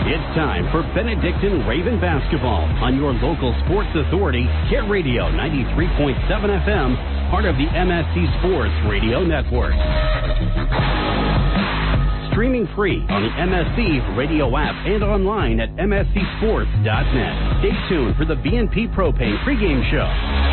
It's time for Benedictine Raven basketball on your local sports authority, Kit Radio 93.7 FM, part of the MSC Sports Radio Network. Streaming free on the MSC radio app and online at mscsports.net. Stay tuned for the BNP Propane pregame show.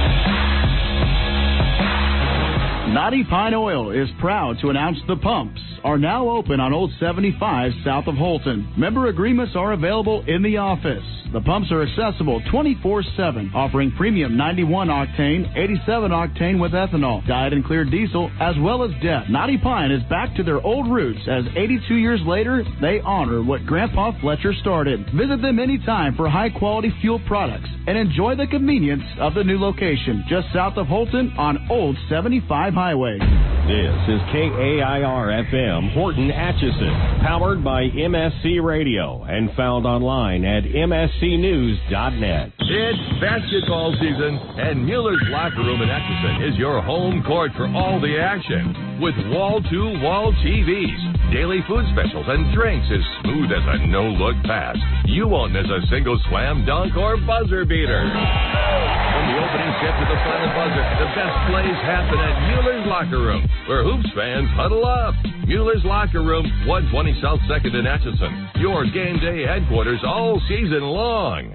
Knotty Pine Oil is proud to announce the pumps are now open on Old 75 south of Holton. Member agreements are available in the office. The pumps are accessible 24/7, offering premium 91 octane, 87 octane with ethanol, dyed and cleared diesel, as well as DEF. Knotty Pine is back to their old roots as 82 years later, they honor what Grandpa Fletcher started. Visit them anytime for high-quality fuel products and enjoy the convenience of the new location just south of Holton on Old 75 Highway. This is KAIR-FM Horton Atchison, powered by MSC Radio and found online at mscnews.net. It's basketball season, and Mueller's Locker Room in Atchison is your home court for all the action. With wall-to-wall TVs, daily food specials, and drinks as smooth as a no-look pass. You won't miss a single slam dunk or buzzer beater. From the opening tip to the final buzzer, the best plays happen at Mueller's Locker Room, where hoops fans huddle up. Mueller's Locker Room, 120 South 2nd in Atchison. Your game day headquarters all season long.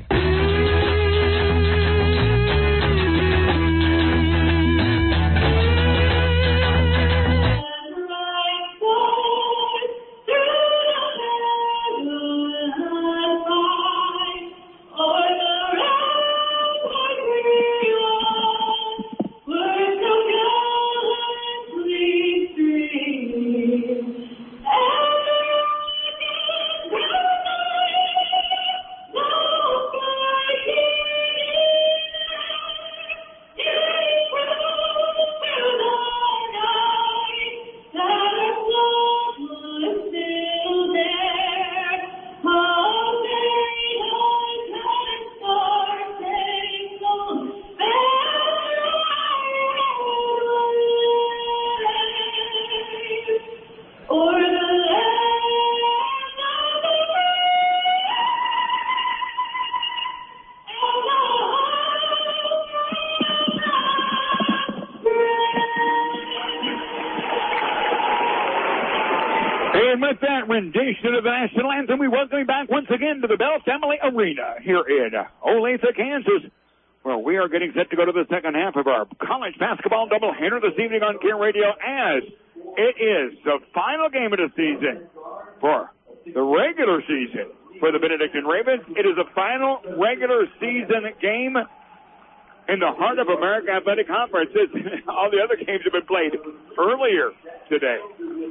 And with that rendition of the national anthem, we welcome you back once again to the Bell Family Arena here in Olathe, Kansas, where we are getting set to go to the second half of our college basketball doubleheader this evening on Care Radio, as it is the final game of the season for the regular season for the Benedictine Ravens. It is the final regular season game in the Heart of America Athletic Conference. All the other games have been played earlier today.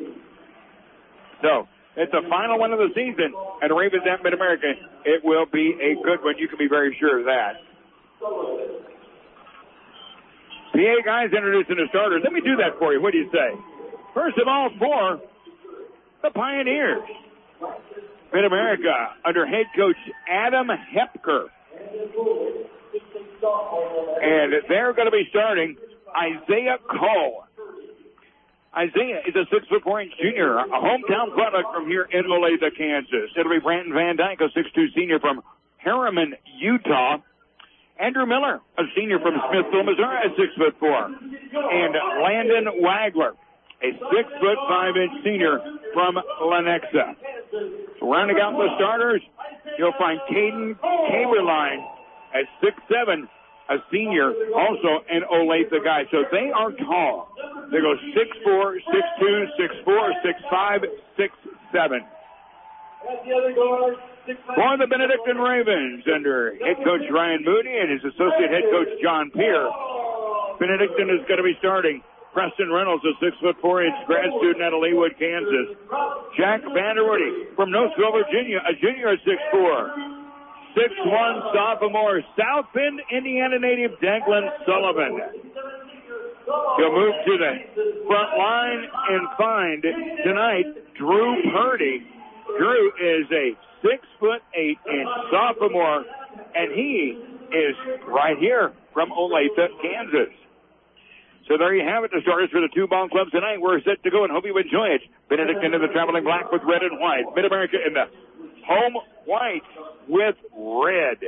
So, it's the final one of the season, and the Ravens at Mid-America. It will be a good one. You can be very sure of that. PA guys introducing the starters. Let me do that for you. What do you say? First of all, for the Pioneers, Mid-America under head coach Adam Hepker. And they're going to be starting Isaiah Cole. Isaiah is a 6'4" junior, a hometown product from here in Olathe, Kansas. It'll be Brandon Van Dyke, a 6'2" senior from Harriman, Utah. Andrew Miller, a senior from Smithville, Missouri, at 6'4". And Landon Wagler, a 6'5" senior from Lenexa. Rounding out the starters, you'll find Caden Kaberline at 6'7", a senior, also an Olathe guy. So they are tall. They go 6'4", 6'2", 6'4", 6'5", 6'7". For the Benedictine Ravens, under head coach Ryan Moody and his associate head coach John Peer, Benedictine is going to be starting Preston Reynolds, a 6'4" grad student out of Leawood, Kansas. Jack Vanderwoody from Nosville, Virginia, a junior at 6'4". 6'1" sophomore, South Bend, Indiana native Declan Sullivan. He'll move to the front line and find tonight Drew Purdy. Drew is a 6'8" sophomore, and he is right here from Olathe, Kansas. So there you have it, the starters for the two ball clubs tonight. We're set to go and hope you enjoy it. Benedictine in the traveling black with red and white. Mid-America in the home white with red.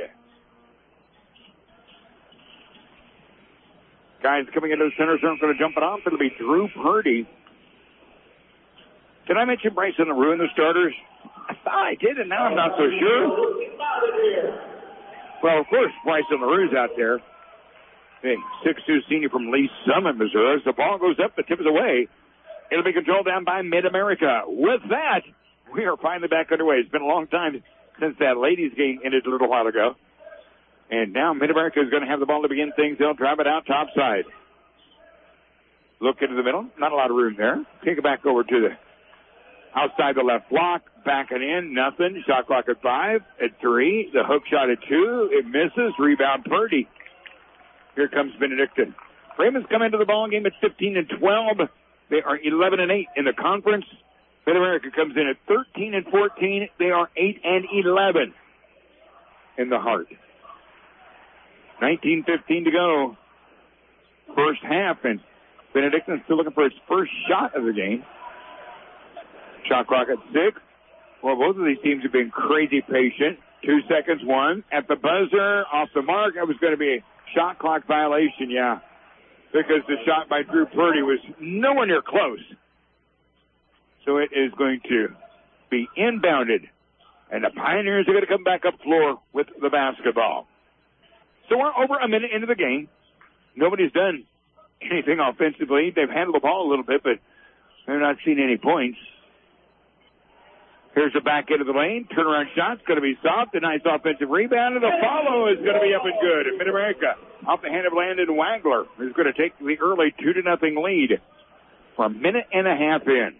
Guys coming into the center circle going to jump it off. It'll be Drew Purdy. Did I mention Bryson LaRue in the starters? I thought I did, and now I'm not so sure. Well, of course, Bryson LaRue's out there. Big 6'2" senior from Lee Summit, Missouri. As the ball goes up, the tip is away. It'll be controlled down by Mid-America. With that, we are finally back underway. It's been a long time since that ladies game ended a little while ago. And now Mid-America is going to have the ball to begin things. They'll drive it out top side. Look into the middle. Not a lot of room there. Take it back over to the outside the left block. Back and in. Nothing. Shot clock at 5. At 3. The hook shot at 2. It misses. Rebound Purdy. Here comes Benedictine. Ravens come into the ball game at 15-12. They are 11-8 in the conference. Mid-America comes in at 13-14. They are 8-11 in the heart. 19:15 to go. First half, and Benedictine still looking for its first shot of the game. Shot clock at 6. Well, both of these teams have been crazy patient. 2 seconds, 1. At the buzzer, off the mark. It was going to be a shot clock violation, yeah. Because the shot by Drew Purdy was nowhere near close. So it is going to be inbounded. And the Pioneers are going to come back up floor with the basketball. So we're over a minute into the game. Nobody's done anything offensively. They've handled the ball a little bit, but they're not seeing any points. Here's the back end of the lane. Turnaround shot's going to be soft. A nice offensive rebound, and the follow is going to be up and good. And Mid-America, off the hand of Landon Wagler, is going to take the early 2-0 lead for a minute and a half in.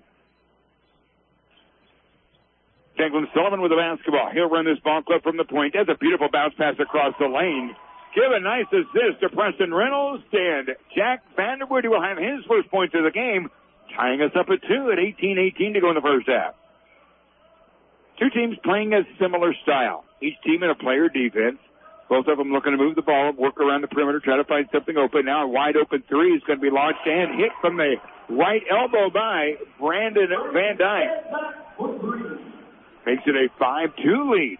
Declan Sullivan with the basketball. He'll run this ball club from the point. That's a beautiful bounce pass across the lane. Give a nice assist to Preston Reynolds, and Jack Vanderwood will have his first points of the game, tying us up at 2 at 18-18 to go in the first half. Two teams playing a similar style. Each team in a player defense. Both of them looking to move the ball, work around the perimeter, try to find something open. Now a wide open three is going to be launched and hit from the right elbow by Brandon Van Dyke. Makes it a 5-2 lead.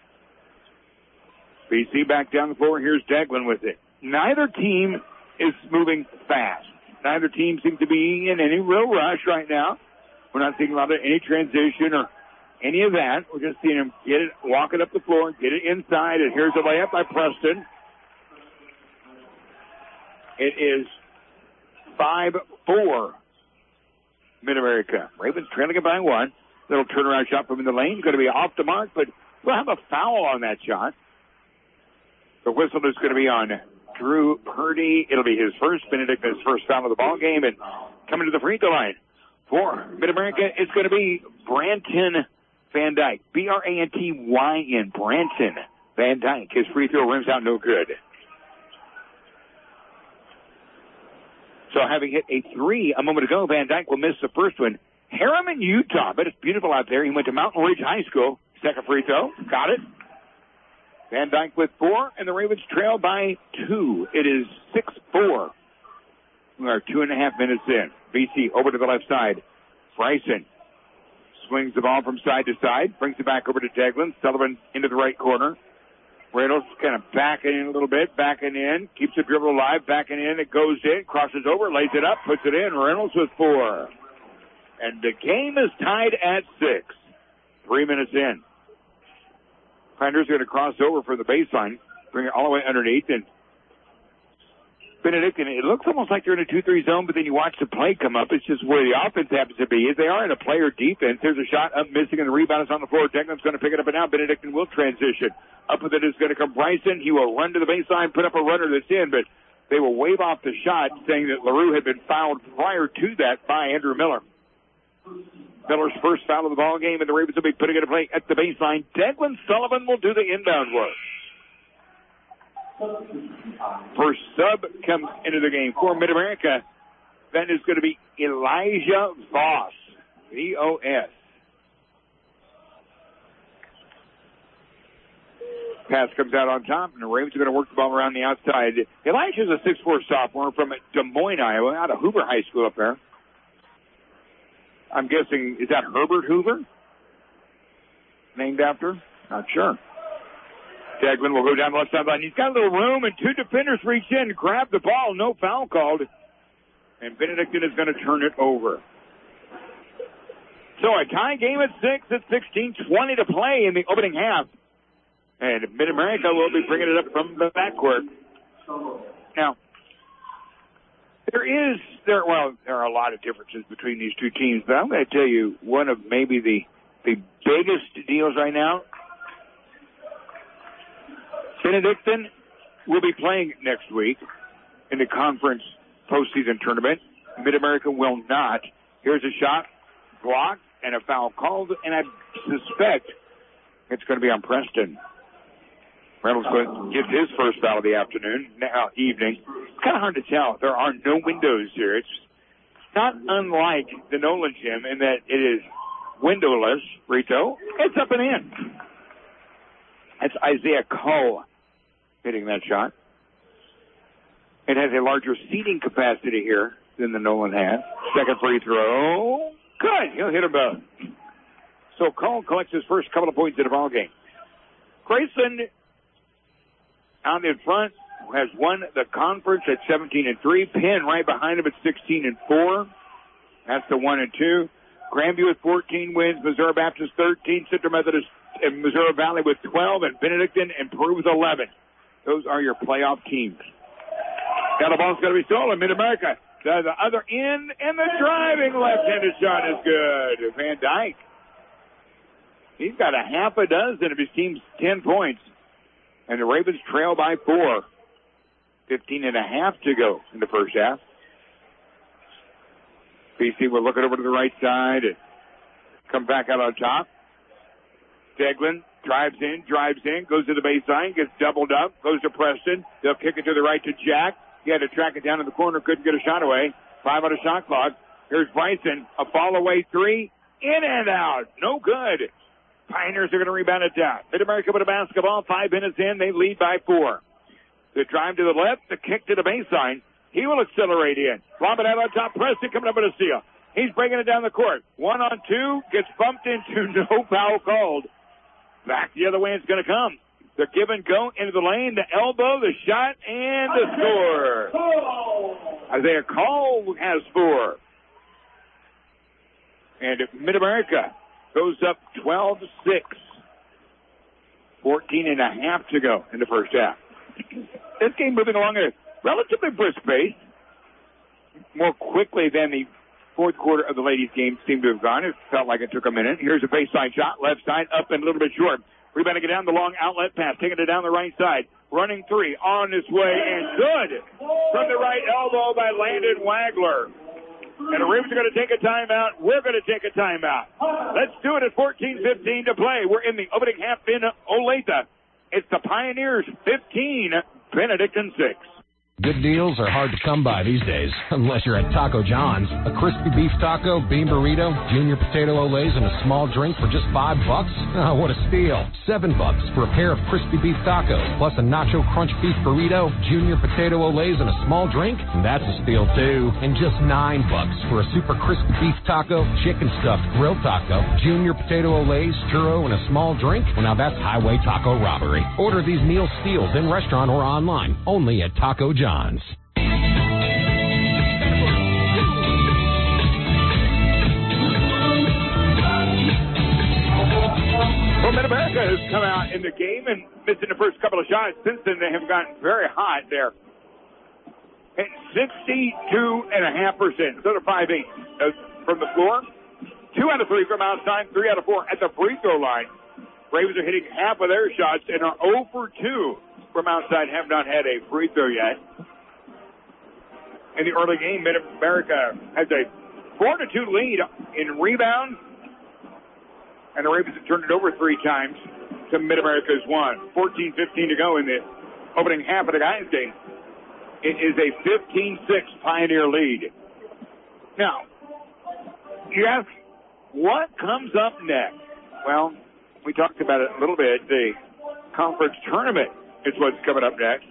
BC back down the floor. Here's Deglin with it. Neither team is moving fast. Neither team seems to be in any real rush right now. We're not seeing a lot of any transition or any of that. We're just seeing him get it, walk it up the floor, get it inside, and here's a layup by Preston. It is 5-4 Mid-America. Ravens trailing it by 1. Little turnaround shot from in the lane. Going to be off the mark, but we'll have a foul on that shot. The whistle is going to be on Drew Purdy. It'll be his first. Benedictine's first foul of the ball game, and coming to the free throw line for Mid-America, it's going to be Branton Van Dyke. B-R-A-N-T-Y-N. Branton Van Dyke. His free throw rims out no good. So having hit a 3 a moment ago, Van Dyke will miss the first one. Harriman, Utah. But it's beautiful out there. He went to Mountain Ridge High School. Second free throw. Got it. Van Dyke with 4, and the Ravens trail by 2. It is 6-4. We are 2.5 minutes in. BC over to the left side. Bryson swings the ball from side to side, brings it back over to Deglin. Sullivan into the right corner. Reynolds kind of backing in a little bit, backing in, keeps the dribble alive, backing in. It goes in, crosses over, lays it up, puts it in. Reynolds with 4. And the game is tied at 6. 3 minutes in. Pioneers are going to cross over for the baseline, bring it all the way underneath, and Benedictine, it looks almost like they're in a 2-3 zone, but then you watch the play come up. It's just where the offense happens to be. If they are in a player defense, there's a shot up missing, and the rebound is on the floor. Declan's going to pick it up, and now Benedictine will transition. Up with it is going to come Bryson. He will run to the baseline, put up a runner that's in, but they will wave off the shot, saying that LaRue had been fouled prior to that by Andrew Miller. Miller's first foul of the ball game, and the Ravens will be putting it in play at the baseline. Declan Sullivan will do the inbound work. First sub comes into the game for Mid-America. That is going to be Elijah Voss. V-O-S. Pass comes out on top, and the Ravens are going to work the ball around the outside. Elijah's a 6'4 sophomore from Des Moines, Iowa, out of Hoover High School up there. I'm guessing, is that Herbert Hoover? named after? Not sure. Deglin will go down the left sideline. He's got a little room, and two defenders reach in, grab the ball. No foul called. And Benedictine is going to turn it over. So a tie game at 6 at 16:20 to play in the opening half. And Mid-America will be bringing it up from the backcourt. Now, there are a lot of differences between these two teams, but I'm going to tell you one of maybe the biggest deals right now. Benedictine will be playing next week in the conference postseason tournament. Mid-America will not. Here's a shot, blocked, and a foul called, and I suspect it's going to be on Preston. Reynolds gets his first foul of the evening. It's kind of hard to tell. There are no windows here. It's not unlike the Nolan Gym in that it is windowless, Rito. It's up and in. That's Isaiah Coe hitting that shot. It has a larger seating capacity here than the Nolan has. Second free throw. Good. He'll hit a both. So Coe collects his first couple of points in the ball game. Graceland out in front has won the conference at 17-3. Penn right behind him at 16-4. That's the 1-2. Grandview with 14 wins. Missouri Baptist 13. Central Methodist and Missouri Valley with 12. And Benedictine improves 11. Those are your playoff teams. Now the ball's going to be stolen. Mid-America to the other end, and the driving left-handed shot is good. Van Dyke. He's got a half a dozen of his team's 10 points. And the Ravens trail by 4. 15.5 to go in the first half. BC will look it over to the right side and come back out on top. Deglin drives in, goes to the baseline, gets doubled up, goes to Preston. They'll kick it to the right to Jack. He had to track it down in the corner, couldn't get a shot away. 5 on a shot clock. Here's Bryson, a fall away 3, in and out. No good. Pioneers are going to rebound it down. Mid-America with a basketball, 5 minutes in, they lead by 4. The drive to the left, the kick to the baseline. He will accelerate in. Lob it out on top, Preston coming up with a steal. He's bringing it down the court. 1-on-2, gets bumped into, no foul called. Back the other way it's going to come. The give and go into the lane, the elbow, the shot, and the score. Isaiah Cole has 4. And Mid-America goes up 12-6. 14.5 to go in the first half. This game moving along at a relatively brisk pace. More quickly than the fourth quarter of the ladies' game seemed to have gone. It felt like it took a minute. Here's a baseline shot, left side, up and a little bit short. Rebounding it down the long outlet pass, taking it down the right side. Running 3, on his way, and good. From the right elbow by Landon Wagler. And the Ravens are going to take a timeout. We're going to take a timeout. Let's do it at 14:15 to play. We're in the opening half in Olathe. It's the Pioneers 15, Benedictine 6. Good deals are hard to come by these days, unless you're at Taco John's. A crispy beef taco, bean burrito, junior potato olays, and a small drink for just $5? Oh, what a steal. $7 for a pair of crispy beef tacos, plus a nacho crunch beef burrito, junior potato olays, and a small drink? That's a steal, too. And just $9 for a super crispy beef taco, chicken stuffed grilled taco, junior potato olays, churro, and a small drink? Well, now that's highway taco robbery. Order these meal steals in restaurant or online, only at Taco John's. Well, Mid-America has come out in the game and missing the first couple of shots. Since then, they have gotten very hot there. At 62.5%, so to 5-8 from the floor. 2 out of 3 from outside, 3 out of 4 at the free throw line. Ravens are hitting half of their shots and are 0 for 2 from outside, have not had a free throw yet. In the early game, Mid-America has a 4-2 lead in rebounds, and the Ravens have turned it over 3 times to Mid-America's 1. 14:15 to go in the opening half of the guys' game. It is a 15-6 Pioneer lead. Now, you ask, what comes up next? Well, we talked about it a little bit. The conference tournament is what's coming up next.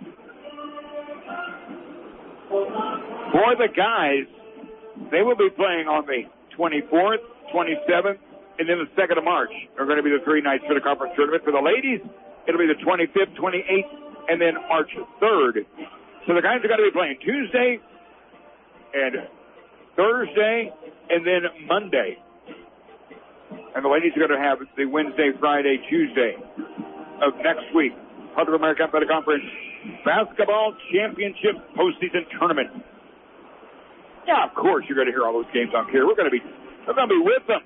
For the guys, they will be playing on the 24th, 27th, and then the 2nd of March are going to be the 3 nights for the conference tournament. For the ladies, it'll be the 25th, 28th, and then March 3rd. So the guys are going to be playing Tuesday and Thursday and then Monday. And the ladies are going to have the Wednesday, Friday, Tuesday of next week. Heart of America Athletic Conference Basketball Championship Postseason Tournament. Yeah, of course you're going to hear all those games on here. We're going to be with them.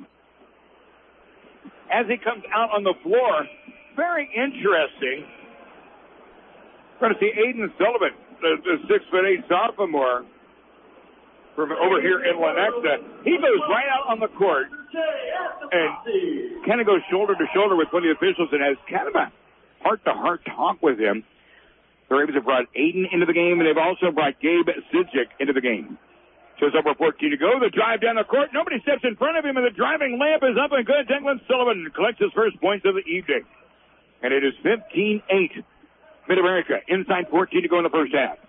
As he comes out on the floor, very interesting. We're going to see Aiden Sullivan, the 6'8" sophomore from over here in Lenexa. He goes right out on the court and kind of goes shoulder to shoulder with one of the officials and has kind of a heart-to-heart talk with him. The Ravens have brought Aiden into the game, and they've also brought Gabe Sidzik into the game. Shows up with 14 to go. The drive down the court. Nobody steps in front of him, and the driving layup is up and good. Declan Sullivan collects his first points of the evening. And it is 15-8. Mid-America inside 14 to go in the first half.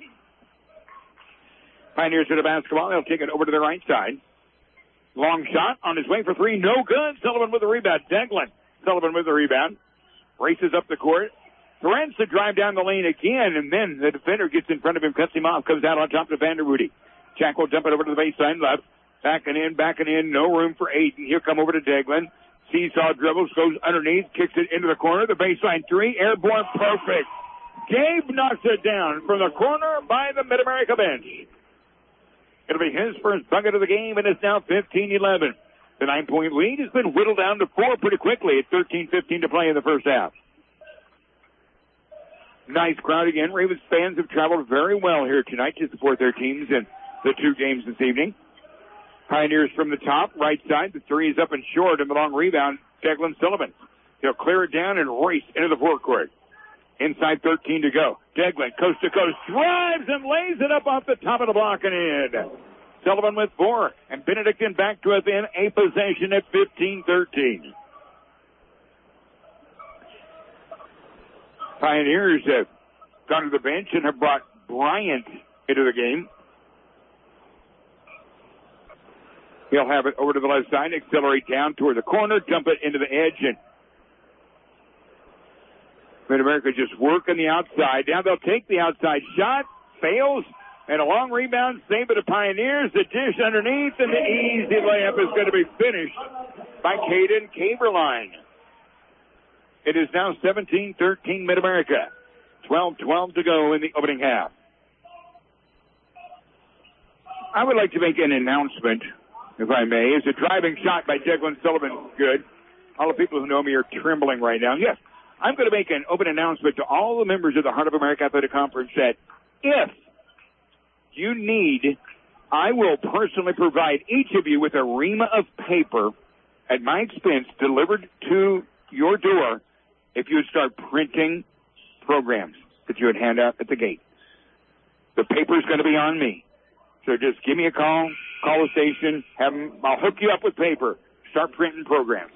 Pioneers with the basketball. They'll take it over to the right side. Long shot on his way for 3. No good. Sullivan with the rebound. Declan Sullivan with the rebound. Races up the court. Threads to drive down the lane again, and then the defender gets in front of him, cuts him off, comes out on top to Vanderwoody. Jack will dump it over to the baseline left. Backing in. No room for Aiden. He'll come over to Declan. Seesaw dribbles, goes underneath, kicks it into the corner. The baseline 3, airborne, perfect. Gabe knocks it down from the corner by the Mid-America bench. It'll be his first bucket of the game, and it's now 15-11. The 9-point lead has been whittled down to 4 pretty quickly at 13-15 to play in the first half. Nice crowd again. Ravens fans have traveled very well here tonight to support their teams in the 2 games this evening. Pioneers from the top, right side. The 3 is up and short, and the long rebound, Declan Sullivan. He'll clear it down and race into the forecourt. Inside 13 to go. Declan, coast to coast, drives and lays it up off the top of the block and in. Sullivan with 4, and Benedictine back to within a possession at 15-13. Pioneers have gone to the bench and have brought Bryant into the game. He'll have it over to the left side, accelerate down toward the corner, dump it into the edge, and Mid-America just working the outside. Now they'll take the outside shot, fails, and a long rebound, save it to Pioneers. The dish underneath, and the easy layup is going to be finished by Caden Caberline. It is now 17-13 Mid-America. 12-12 to go in the opening half. I would like to make an announcement, if I may. It's a driving shot by Declan Sullivan. Good. All the people who know me are trembling right now. Yes, I'm going to make an open announcement to all the members of the Heart of America Athletic Conference that if you need, I will personally provide each of you with a ream of paper at my expense delivered to your door if you would start printing programs that you would hand out at the gate. The paper is going to be on me. So just give me a call the station, I'll hook you up with paper. Start printing programs.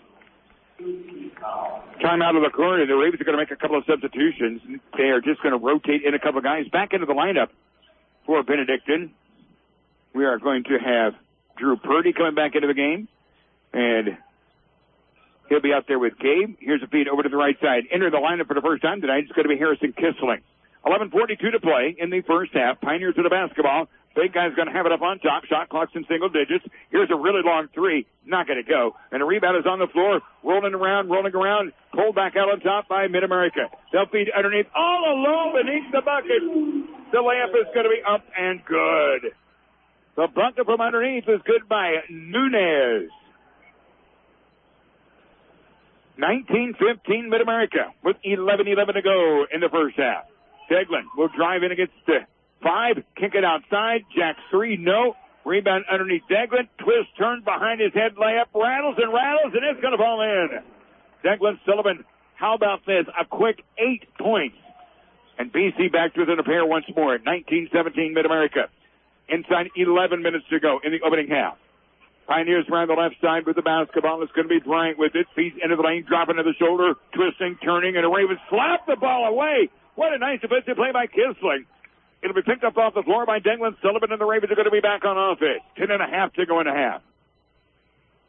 Time out of the corner. The Ravens are going to make a couple of substitutions. They are just going to rotate in a couple of guys back into the lineup for Benedictine. We are going to have Drew Purdy coming back into the game, and he'll be out there with Gabe. Here's a feed over to the right side. Enter the lineup for the first time tonight. It's going to be Harrison Kissling. 11:42 to play in the first half. Pioneers with the basketball. Big guy's going to have it up on top. Shot clock's in single digits. Here's a really long 3. Not going to go. And the rebound is on the floor. Rolling around. Pulled back out on top by Mid-America. They'll feed underneath. All alone beneath the bucket. The layup is going to be up and good. The bucket from underneath is good by Nunez. 19-15 Mid-America with 11:11 to go in the first half. Declan will drive in against 5, kick it outside. Jack 3, no. Rebound underneath Declan. Twist, turn behind his head, layup, rattles, and it's going to fall in. Declan Sullivan, how about this? A quick 8 points. And BC back to within a pair once more at 19-17 Mid-America. Inside 11 minutes to go in the opening half. Pioneers around the left side with the basketball. It's going to be Bryant with it. Feet into the lane, dropping to the shoulder, twisting, turning, and the Ravens slap the ball away. What a nice defensive play by Kissling. It'll be picked up off the floor by Declan Sullivan, and the Ravens are going to be back on offense. 10.5 to go in the half.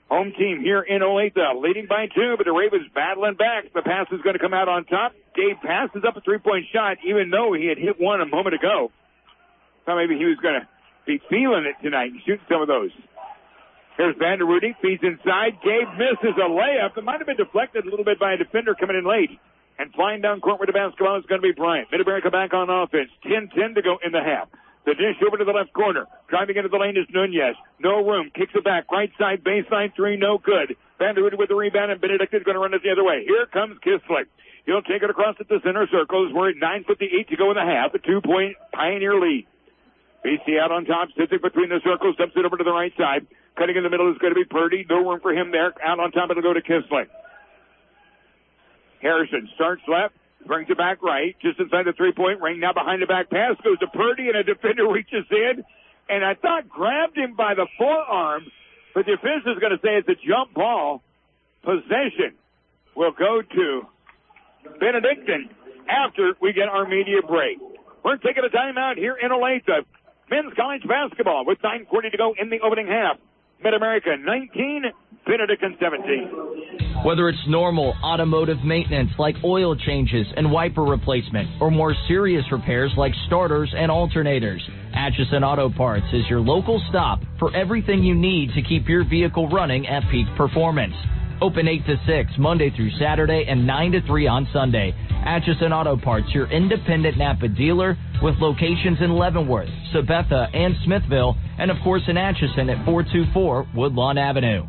Home team here in Olathe, leading by 2, but the Ravens battling back. The pass is going to come out on top. Gabe passes up a 3-point shot, even though he had hit one a moment ago. Thought maybe he was going to be feeling it tonight and shoot some of those. Here's Van der Rudy, feeds inside. Gabe misses a layup. It might have been deflected a little bit by a defender coming in late. And flying down court with the basketball is going to be Bryant. Mid-America back on offense. 10-10 to go in the half. The dish over to the left corner. Driving into the lane is Nunez. No room. Kicks it back. Right side baseline 3. No good. Van der Rudy with the rebound, and Benedict is going to run it the other way. Here comes Kissling. He'll take it across at the center circles. We're at 9:58 to go in the half. A 2-point Pioneer lead. BC out on top. Sits it between the circles. Dumps it over to the right side. Cutting in the middle is going to be Purdy. No room for him there. Out on top, it'll go to Kissling. Harrison starts left. Brings it back right, just inside the 3-point ring. Now behind the back pass goes to Purdy, and a defender reaches in, and I thought grabbed him by the forearm, but the official is going to say it's a jump ball. Possession will go to Benedictine after we get our media break. We're taking a timeout here in Olathe. Men's college basketball with 9:40 to go in the opening half. Mid-America 19, Benedictine 17. Whether it's normal automotive maintenance like oil changes and wiper replacement, or more serious repairs like starters and alternators, Atchison Auto Parts is your local stop for everything you need to keep your vehicle running at peak performance. Open 8 to 6 Monday through Saturday and 9 to 3 on Sunday. Atchison Auto Parts, your independent Napa dealer with locations in Leavenworth, Sabetha, and Smithville, and of course in Atchison at 424 Woodlawn Avenue.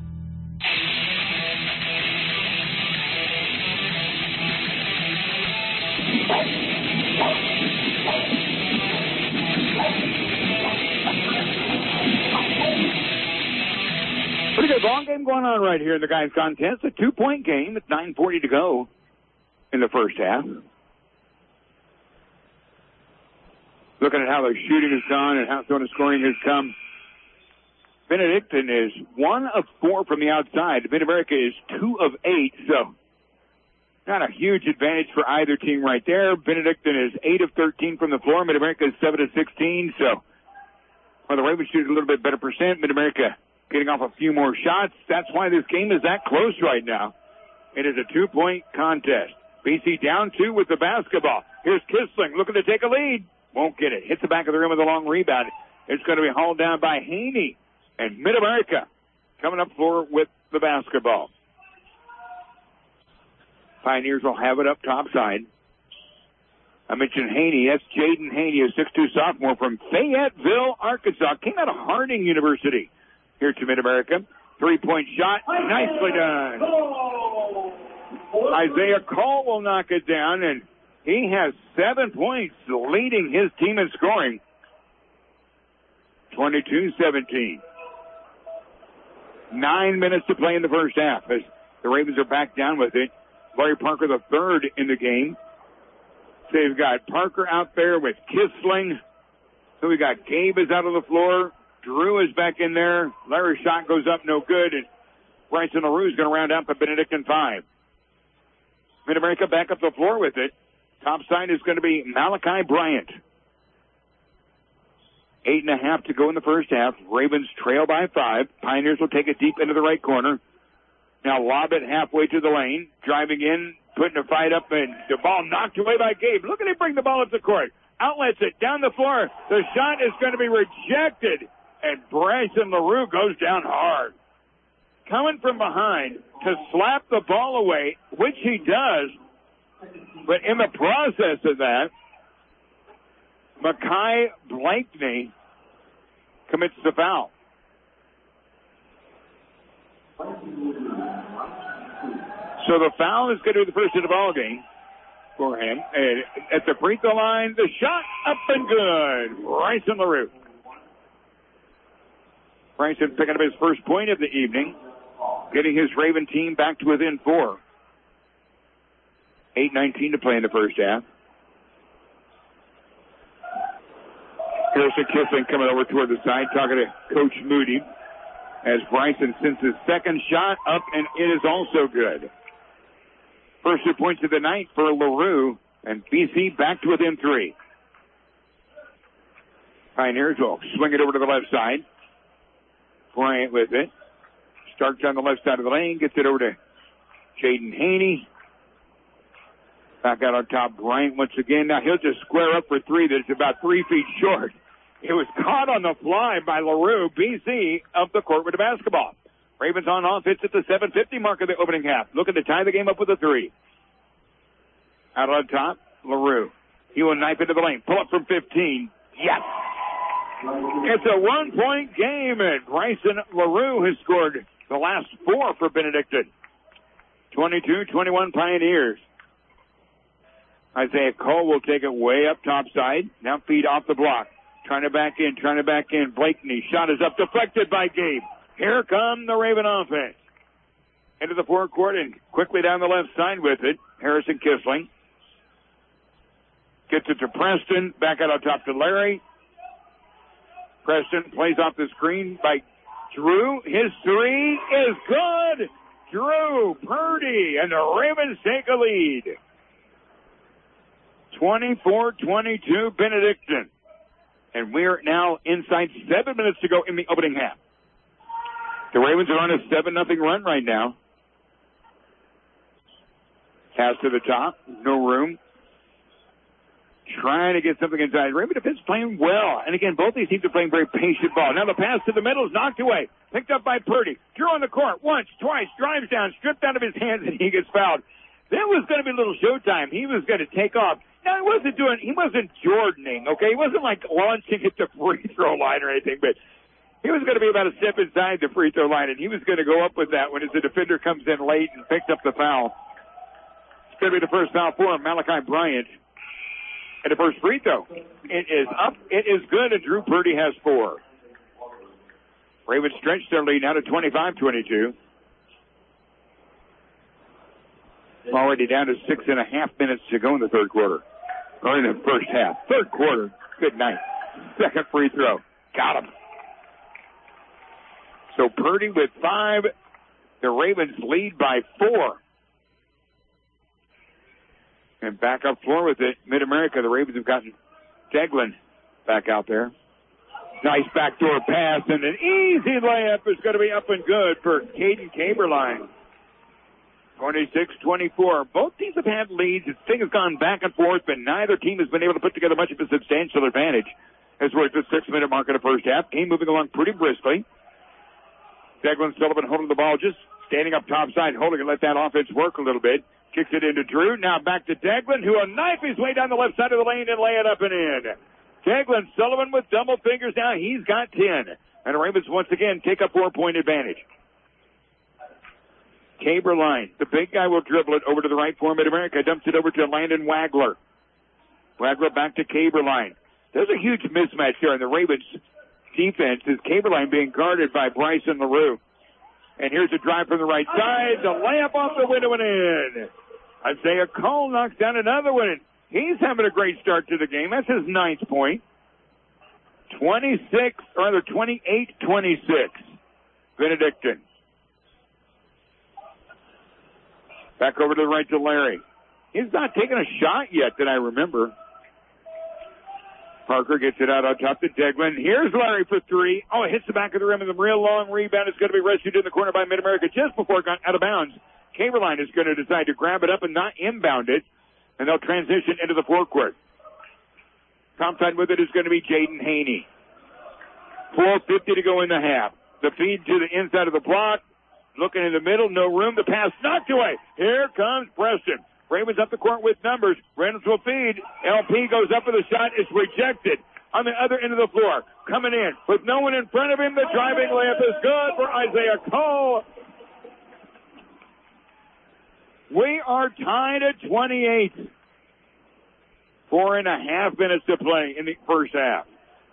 Pretty good ball game going on right here in the guys' contest. A 2-point game with 9:40 to go in the first half. Looking at how the shooting has gone and how some of the scoring has come. Benedictine is 1 of 4 from the outside. Mid-America is 2 of 8, so not a huge advantage for either team right there. Benedictine is 8 of 13 from the floor. Mid-America is 7 of 16, so well, the Ravens shoot a little bit better percent. Mid-America getting off a few more shots. That's why this game is that close right now. It is a 2-point contest. BC down 2 with the basketball. Here's Kissling looking to take a lead. Won't get it. Hits the back of the rim with a long rebound. It's going to be hauled down by Haney. And Mid-America coming up floor with the basketball. Pioneers will have it up top side. I mentioned Haney. That's Jaden Haney, a 6'2 sophomore from Fayetteville, Arkansas. Came out of Harding University here to Mid-America. 3-point shot. Nicely done. Isaiah Cole will knock it down, and he has 7 points, leading his team in scoring. 22-17. 9 minutes to play in the first half as the Ravens are back down with it. Larry Parker the third in the game. So they've got Parker out there with Kissling. So we got Gabe is out on the floor. Drew is back in there. Larry's shot goes up, no good. And Bryson LaRue is going to round out the Benedictine 5. Mid-America back up the floor with it. Top side is going to be Malachi Bryant. 8.5 to go in the first half. Ravens trail by 5. Pioneers will take it deep into the right corner. Now lob it halfway to the lane. Driving in, putting a fight up, and the ball knocked away by Gabe. Look at him bring the ball up the court. Outlets it down the floor. The shot is going to be rejected, and Bryson LaRue goes down hard. Coming from behind to slap the ball away, which he does, but in the process of that, Makai Blakeney commits the foul. So the foul is going to be the first of the ball game for him. And at the free throw line, the shot up and good. Bryson LaRue. Bryson picking up his first point of the evening, getting his Raven team back to within 4. 8:19 to play in the first half. Harrison Kissling coming over toward the side, talking to Coach Moody as Bryson sends his second shot up, and it is also good. First 2 points of the night for LaRue, and BC back to within 3. Pioneers will swing it over to the left side. Bryant with it. Starts on the left side of the lane, gets it over to Jaden Haney. Back out on top, Bryant once again. Now he'll just square up for three that's about 3 feet short. It was caught on the fly by LaRue. BC up the court with the basketball. Ravens on offense at the 7:50 mark of the opening half. Looking to tie the game up with a three. Out on top, LaRue. He will knife into the lane. Pull up from 15. Yes! It's a 1-point game, and Bryson LaRue has scored the last 4 for Benedictine. 22-21 Pioneers. Isaiah Cole will take it way up top side. Now feed off the block. Trying to back in. Blakeney. Shot is up, deflected by Gabe. Here come the Raven offense. Into the forecourt and quickly down the left side with it. Harrison Kissling. Gets it to Preston. Back out on top to Larry. Preston plays off the screen by Drew. His three is good. Drew Purdy and the Ravens take a lead. 24-22 Benedictine. And we're now inside 7 minutes to go in the opening half. The Ravens are on a 7-0 run right now. Pass to the top. No room. Trying to get something inside. Raven defense playing well. And again, both these teams are playing very patient ball. Now the pass to the middle is knocked away. Picked up by Purdy. Drew on the court. Once, twice. Drives down. Stripped out of his hands and he gets fouled. That was going to be a little showtime. He was going to take off. Now, he wasn't Jordaning, okay? He wasn't like launching at the free throw line or anything, but he was going to be about a step inside the free throw line, and he was going to go up with that when the defender comes in late and picks up the foul. It's going to be the first foul for him, Malachi Bryant. And the first free throw. It is up. It is good, and Drew Purdy has 4. Ravens stretch their lead now to 25-22. Already down to 6.5 minutes to go in the third quarter. Or in the first half. Third quarter. Good night. Second free throw. Got him. So Purdy with 5. The Ravens lead by 4. And back up floor with it. Mid-America, the Ravens have gotten Deglin back out there. Nice backdoor pass, and an easy layup is going to be up and good for Caden Caberline. 26-24. Both teams have had leads. This thing has gone back and forth, but neither team has been able to put together much of a substantial advantage as we're at the 6-minute mark of the first half. Game moving along pretty briskly. Deglin Sullivan holding the ball, just standing up top side, holding it, let that offense work a little bit. Kicks it into Drew. Now back to Deglin, who will knife his way down the left side of the lane and lay it up and in. Deglin Sullivan with double fingers now. He's got 10. And the Ravens once again take a 4-point advantage. Caberline, the big guy, will dribble it over to the right for Mid-America. Dumps it over to Landon Wagler. Wagler back to Caberline. There's a huge mismatch here in the Ravens defense. Is Caberline being guarded by Bryson LaRue. And here's a drive from the right side. The layup off the window and in. Isaiah Cole knocks down another one. He's having a great start to the game. That's his 9th point. 28-26. Benedictine. Back over to the right to Larry. He's not taking a shot yet that I remember. Parker gets it out on top to Deglin. Here's Larry for 3. Oh, it hits the back of the rim, and the real long rebound is going to be rescued in the corner by Mid-America just before it got out of bounds. Caberline is going to decide to grab it up and not inbound it, and they'll transition into the forecourt. Topside with it is going to be Jaden Haney. 4:50 to go in the half. The feed to the inside of the block. Looking in the middle, no room. The pass knocked away. Here comes Preston. Ravens up the court with numbers. Reynolds will feed. LP goes up with a shot. It's rejected. On the other end of the floor. Coming in with no one in front of him. The driving layup is good for Isaiah Cole. We are tied at 28. 4.5 minutes to play in the first half.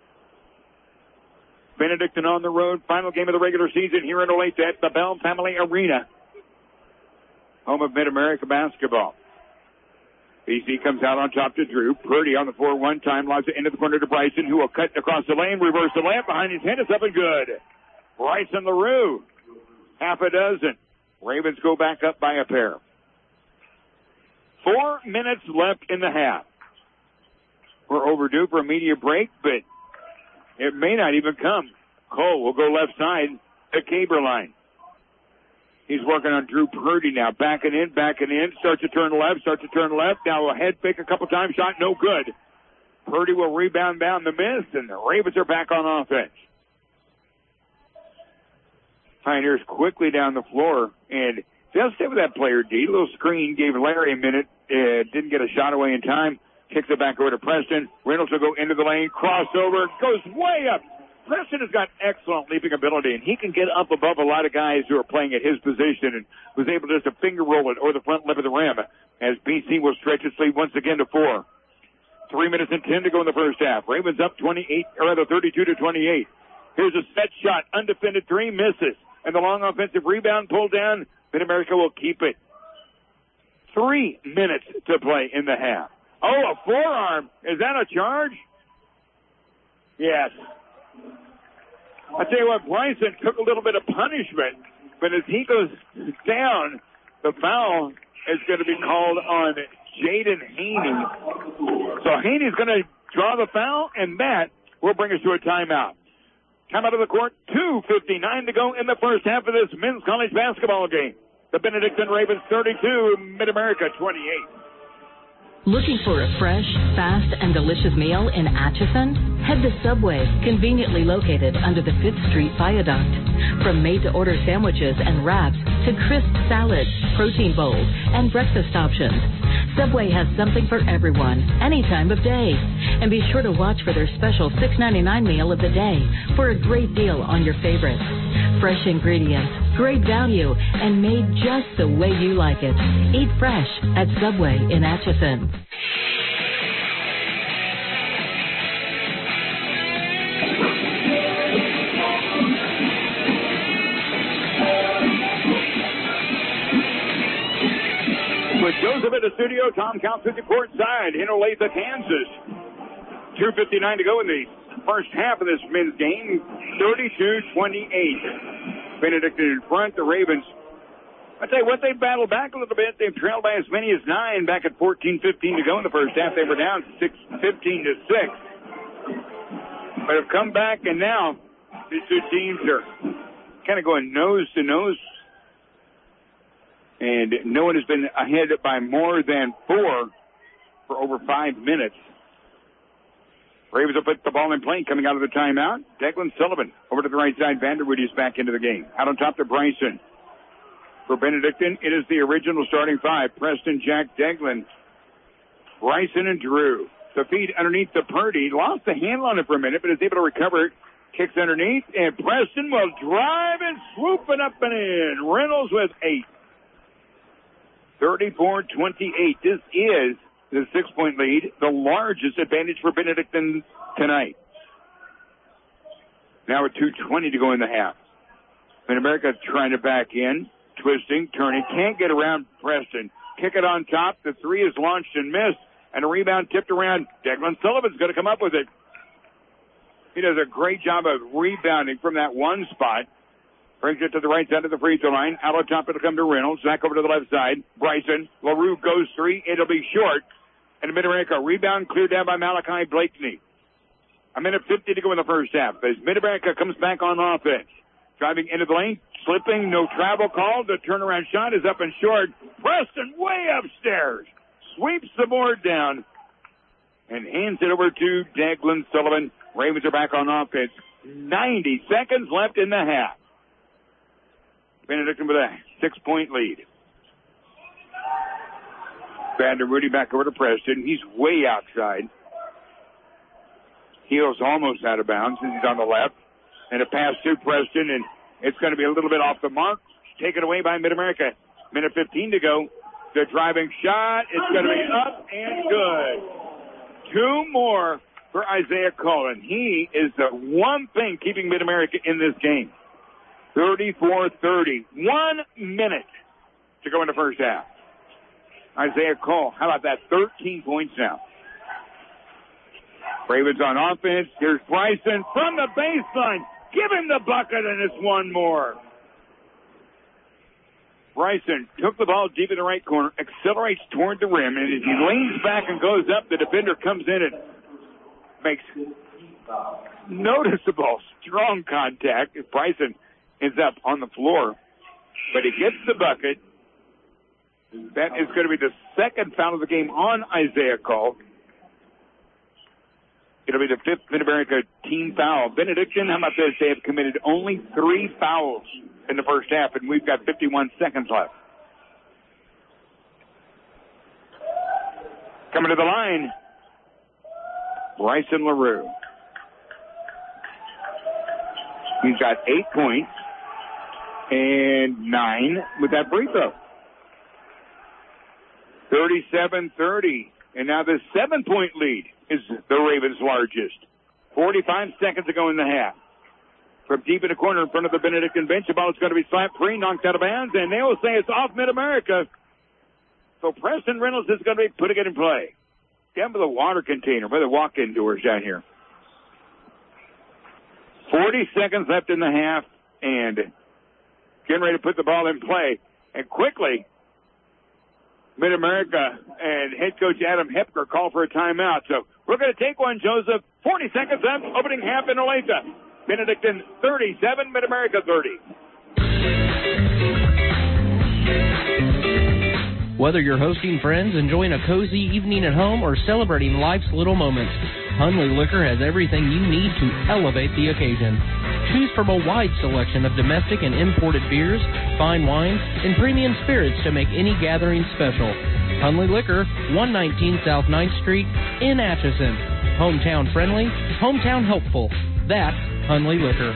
Benedictine on the road. Final game of the regular season here in Olathe at the Bell Family Arena. Home of Mid-America basketball. BC comes out on top to Drew. Purdy on the 4-1 time. Lobs it into the corner to Bryson, who will cut across the lane. Reverse the layup behind his head. It's up and good. Bryson LaRue. Half a dozen. Ravens go back up by a pair. 4 minutes left in the half. We're overdue for a media break, but it may not even come. Cole will go left side to Caberline. He's working on Drew Purdy now. Backing in. Starts to turn left. Now a head fake a couple times. Shot no good. Purdy will rebound down the miss, and the Ravens are back on offense. Pioneers quickly down the floor, and they'll stay with that player, D. Little screen gave Larry a minute. Didn't get a shot away in time. Kicks it back over to Preston. Reynolds will go into the lane. Crossover. Goes way up. Preston has got excellent leaping ability, and he can get up above a lot of guys who are playing at his position, and was able just to finger roll it over the front lip of the rim as BC will stretch its lead once again to 4. 3 minutes and 10 to go in the first half. Ravens up 32-28. Here's a set shot. Undefended three. Misses. And the long offensive rebound pulled down. Mid-America will keep it. 3 minutes to play in the half. Oh, a forearm. Is that a charge? Yes. I tell you what, Bryson took a little bit of punishment, but as he goes down, the foul is going to be called on Jaden Haney. So Haney's going to draw the foul, and that will bring us to a timeout. Timeout of the court, 2:59 to go in the first half of this men's college basketball game. The Benedictine Ravens 32, Mid-America 28. Looking for a fresh, fast, and delicious meal in Atchison? Head to Subway, conveniently located under the 5th Street Viaduct. From made-to-order sandwiches and wraps to crisp salads, protein bowls, and breakfast options, Subway has something for everyone, any time of day. And be sure to watch for their special $6.99 meal of the day for a great deal on your favorites. Fresh ingredients, great value, and made just the way you like it. Eat fresh at Subway in Atchison. With Joseph in the studio, Tom counts at the court side in Olathe, Kansas. 2:59 to go in the first half of this men's game. 32-28. Benedictine in front. The Ravens, I tell you what, they battled back a little bit. They've trailed by as many as 9 back at 14-15 to go in the first half. They were down 15-6. But have come back, and now these two teams are kind of going nose to nose. And no one has been ahead by more than 4 for over 5 minutes. Ravens will put the ball in play coming out of the timeout. Declan Sullivan over to the right side. Vanderwood is back into the game. Out on top to Bryson. For Benedictine, it is the original starting 5. Preston, Jack, Declan, Bryson, and Drew. The feed underneath to Purdy. Lost the handle on it for a minute, but is able to recover it. Kicks underneath, and Preston will drive and swoop it up and in. Reynolds with 8. 34-28. This is the 6-point lead, the largest advantage for Benedictine tonight. Now with 2:20 to go in the half. Mid-America trying to back in, twisting, turning, can't get around Preston. Kick it on top. The three is launched and missed, and a rebound tipped around. Declan Sullivan's going to come up with it. He does a great job of rebounding from that one spot. Brings it to the right side of the free throw line. Out on top, it'll come to Reynolds. Back over to the left side. Bryson. LaRue goes 3. It'll be short. And Mid-America rebound cleared down by Malachi Blakeney. A minute 50 to go in the first half. As Mid-America comes back on offense. Driving into the lane. Slipping. No travel call. The turnaround shot is up and short. Preston way upstairs. Sweeps the board down. And hands it over to Declan Sullivan. Ravens are back on offense. 90 seconds left in the half. Benedictine with a 6-point lead. Vanderwoody back over to Preston. He's way outside. Heels almost out of bounds. He's on the left. And a pass to Preston, and it's going to be a little bit off the mark. Taken away by Mid-America. Minute 15 to go. The driving shot is going to be up and good. 2 more for Isaiah Cullen. He is the one thing keeping Mid-America in this game. 34-30. 1 minute to go in the first half. Isaiah Cole, how about that? 13 points now. Ravens on offense. Here's Bryson from the baseline. Give him the bucket, and it's one more. Bryson took the ball deep in the right corner, accelerates toward the rim, and as he leans back and goes up, the defender comes in and makes noticeable, strong contact. Bryson ends up on the floor. but he gets the bucket. That is going to be the second foul of the game on Isaiah Call. It'll be the fifth Mid-America team foul. Benedictine, how about this? They have committed only 3 fouls in the first half, and we've got 51 seconds left. Coming to the line, Bryson LaRue. He's got 8 points and 9 with that free throw. 37-30. And now the 7-point lead is the Ravens' largest. 45 seconds to go in the half. From deep in the corner in front of the Benedictine bench, the ball is going to be slapped free, knocked out of bounds, and they will say it's off Mid-America. So Preston Reynolds is going to be putting it in play. Down by the water container, by the walk-in doors down here. 40 seconds left in the half, and getting ready to put the ball in play. And quickly, Mid-America and head coach Adam Hepker call for a timeout. So we're going to take one, Joseph. 40 seconds left, opening half in Olathe. Benedictine 37, Mid-America 30. Whether you're hosting friends, enjoying a cozy evening at home, or celebrating life's little moments, Hunley Liquor has everything you need to elevate the occasion. Choose from a wide selection of domestic and imported beers, fine wines, and premium spirits to make any gathering special. Hunley Liquor, 119 South 9th Street in Atchison. Hometown friendly, hometown helpful. That's Hunley Liquor.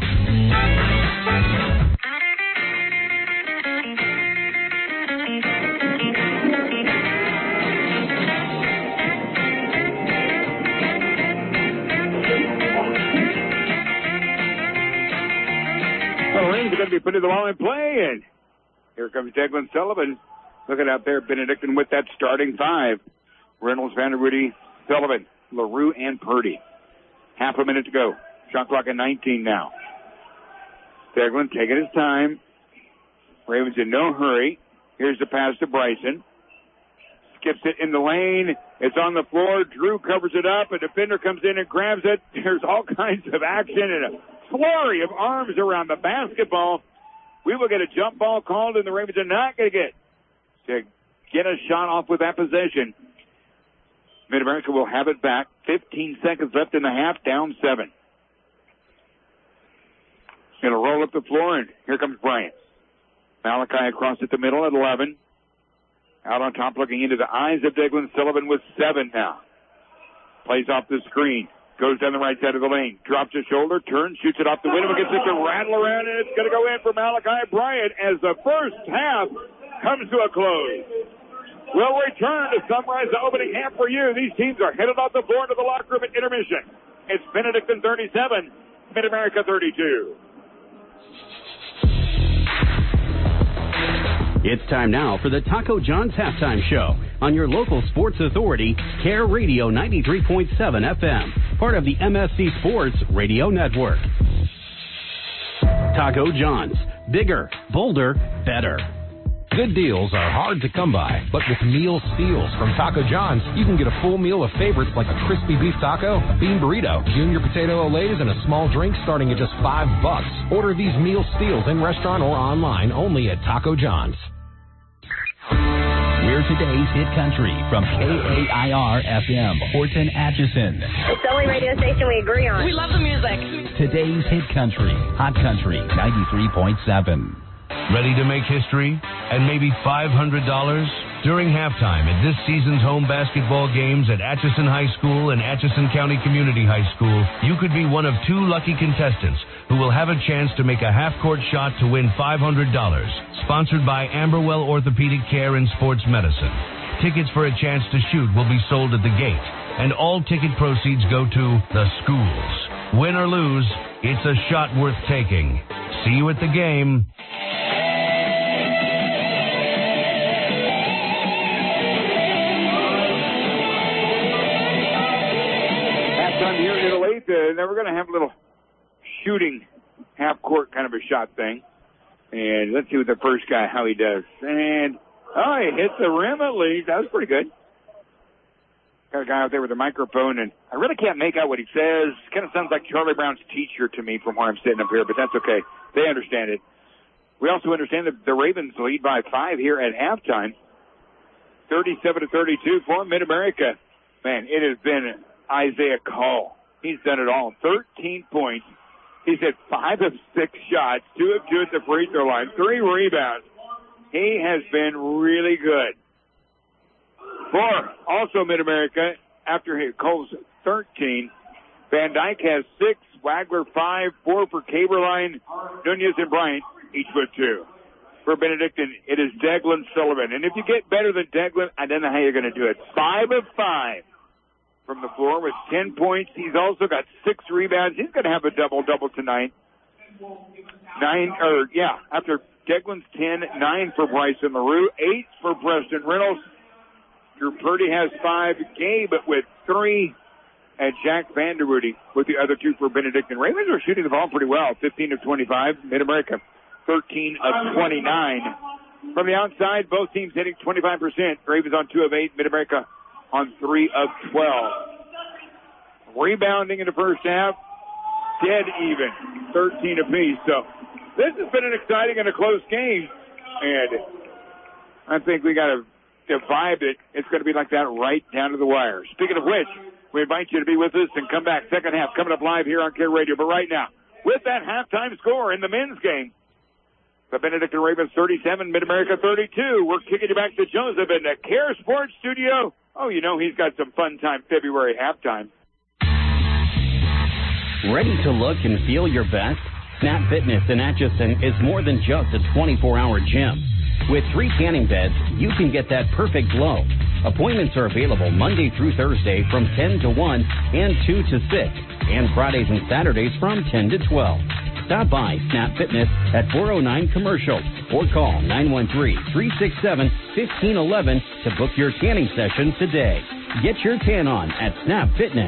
We're going to be putting the ball in play, and here comes Declan Sullivan. Looking out there, Benedictine with that starting 5. Reynolds, Vanderwoody, Sullivan, LaRue, and Purdy. Half a minute to go. Shot clock at 19 now. Declan taking his time. Ravens in no hurry. Here's the pass to Bryson. Skips it in the lane. It's on the floor. Drew covers it up. A defender comes in and grabs it. There's all kinds of action and a flurry of arms around the basketball. We will get a jump ball called, and the Ravens are not going to get a shot off with that possession. Mid-America will have it back. 15 seconds left in the half, down 7. Going to roll up the floor, and here comes Bryant. Malachi across at the middle at 11. Out on top, looking into the eyes of Declan Sullivan with 7 now. Plays off the screen. Goes down the right side of the lane. Drops his shoulder, turns, shoots it off the window, gets it to rattle around, and it's going to go in for Malachi Bryant as the first half comes to a close. We'll return to summarize the opening half for you. These teams are headed off the floor to the locker room at intermission. It's Benedictine 37, Mid-America 32. It's time now for the Taco John's Halftime Show on your local sports authority, Care Radio 93.7 FM, part of the MSC Sports Radio Network. Taco John's, bigger, bolder, better. Good deals are hard to come by, but with Meal Steals from Taco John's, you can get a full meal of favorites like a crispy beef taco, a bean burrito, junior potato olays, and a small drink starting at just $5. Order these Meal Steals in restaurant or online only at Taco John's. We're today's hit country from KAIR-FM, Horton, Atchison. It's the only radio station we agree on. We love the music. Today's hit country, Hot Country 93.7. Ready to make history and maybe $500? During halftime at this season's home basketball games at Atchison High School and Atchison County Community High School, you could be one of 2 lucky contestants who will have a chance to make a half-court shot to win $500. Sponsored by Amberwell Orthopedic Care and Sports Medicine. Tickets for a chance to shoot will be sold at the gate, and all ticket proceeds go to the schools. Win or lose, it's a shot worth taking. See you at the game. Halftime here in Olathe, and then we're going to have a little shooting half-court kind of a shot thing. And let's see what the first guy, how he does. And, he hits the rim at least. That was pretty good. Got a guy out there with a microphone, and I really can't make out what he says. Kind of sounds like Charlie Brown's teacher to me from where I'm sitting up here, but that's okay. They understand it. We also understand that the Ravens lead by 5 here at halftime. 37-32 for Mid-America. Man, it has been Isaiah Call. He's done it all. 13 points. He's hit 5 of 6 shots, 2 of 2 at the free throw line, 3 rebounds. He has been really good. For also Mid-America, after Cole's 13, Van Dyke has 6, Wagler 5, 4 for Caberline, Nunez and Bryant, each with 2. For Benedictine, it is Declan Sullivan. And if you get better than Declan, I don't know how you're going to do it. 5 of 5 from the floor with 10 points. He's also got 6 rebounds. He's going to have a double-double tonight. After Declan's 10, 9 for Bryson LaRue, 8 for Preston Reynolds. Drew Purdy has 5, Gabe with 3, and Jack Vanderwoody with the other 2 for Benedictine. Ravens are shooting the ball pretty well, 15 of 25. Mid-America, 13 of 29. From the outside, both teams hitting 25%. Ravens on 2 of 8. Mid-America on 3 of 12. Rebounding in the first half, dead even, 13 apiece. So this has been an exciting and a close game, and I think we got to vibe it. It's going to be like that right down to the wire. Speaking of which, we invite you to be with us and come back. Second half coming up live here on Care Radio. But right now, with that halftime score in the men's game, the Benedictine Ravens 37, Mid-America 32. We're kicking you back to Joseph in the Care Sports Studio. Oh, you know he's got some fun time February halftime. Ready to look and feel your best? Snap Fitness in Atchison is more than just a 24-hour gym. With 3 tanning beds, you can get that perfect glow. Appointments are available Monday through Thursday from 10 to 1 and 2 to 6, and Fridays and Saturdays from 10 to 12. Stop by Snap Fitness at 409 Commercial or call 913-367-1511 to book your tanning session today. Get your tan on at Snap Fitness.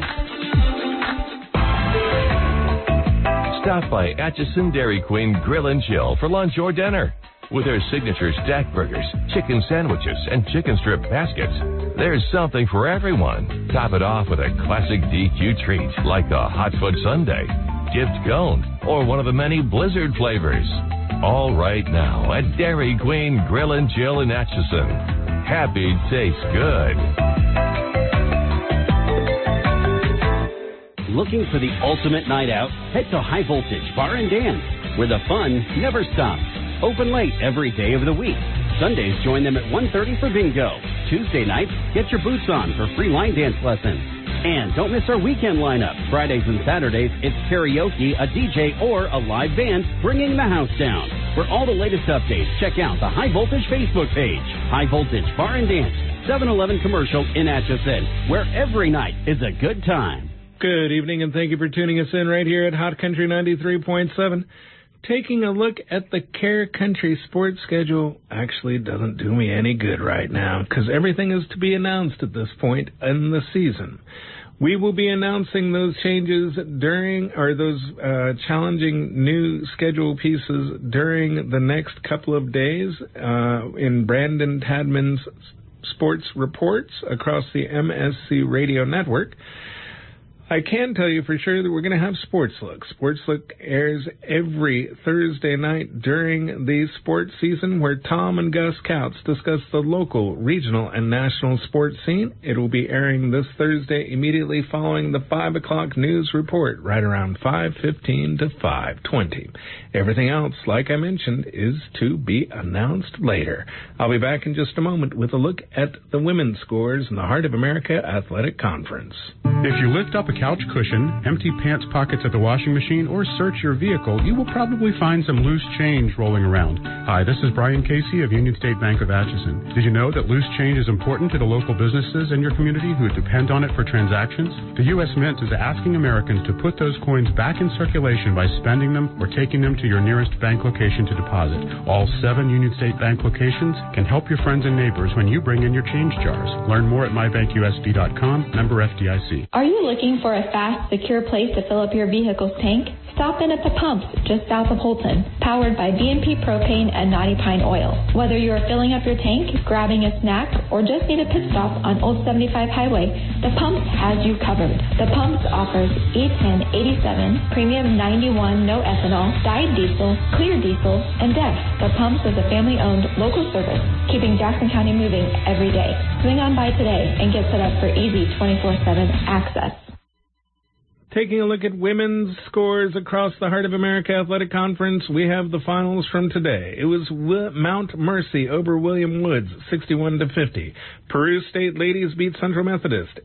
Stop by Atchison Dairy Queen Grill and Chill for lunch or dinner. With their signature stack burgers, chicken sandwiches, and chicken strip baskets, there's something for everyone. Top it off with a classic DQ treat like the Hot Foot Sundae, Gift Cone, or one of the many Blizzard flavors. All right now at Dairy Queen Grill and Chill in Atchison. Happy tastes good. Looking for the ultimate night out? Head to High Voltage Bar and Dance, where the fun never stops. Open late every day of the week. Sundays, join them at 1:30 for bingo. Tuesday nights, get your boots on for free line dance lessons. And don't miss our weekend lineup. Fridays and Saturdays, it's karaoke, a DJ, or a live band bringing the house down. For all the latest updates, check out the High Voltage Facebook page. High Voltage Bar and Dance, 7-Eleven Commercial in Atchison, where every night is a good time. Good evening, and thank you for tuning us in right here at Hot Country 93.7. Taking a look at the Care Country sports schedule actually doesn't do me any good right now because everything is to be announced at this point in the season. We will be announcing those changes those challenging new schedule pieces during the next couple of days in Brandon Tadman's sports reports across the MSC radio network. I can tell you for sure that we're going to have Sports Look. Sports Look airs every Thursday night during the sports season where Tom and Gus Couts discuss the local, regional, and national sports scene. It will be airing this Thursday immediately following the 5 o'clock news report, right around 5:15 to 5:20. Everything else, like I mentioned, is to be announced later. I'll be back in just a moment with a look at the women's scores in the Heart of America Athletic Conference. If you lift up a couch cushion, empty pants pockets at the washing machine, or search your vehicle, you will probably find some loose change rolling around. Hi, this is Brian Casey of Union State Bank of Atchison. Did you know that loose change is important to the local businesses in your community who depend on it for transactions? The U.S. Mint is asking Americans to put those coins back in circulation by spending them or taking them to your nearest bank location to deposit. All 7 Union State Bank locations can help your friends and neighbors when you bring in your change jars. Learn more at mybankusd.com, member FDIC. Are you looking for for a fast, secure place to fill up your vehicle's tank? Stop in at the pumps just south of Holton, powered by BNP Propane and Knotty Pine Oil. Whether you are filling up your tank, grabbing a snack, or just need a pit stop on Old 75 Highway, the Pumps has you covered. The Pumps offers E10 87, Premium 91 no ethanol, dyed diesel, clear diesel, and DEF. The Pumps is a family-owned local service, keeping Jackson County moving every day. Swing on by today and get set up for easy 24/7 access. Taking a look at women's scores across the Heart of America Athletic Conference, we have the finals from today. It was Mount Mercy over William Woods, 61-50. Peru State ladies beat Central Methodist,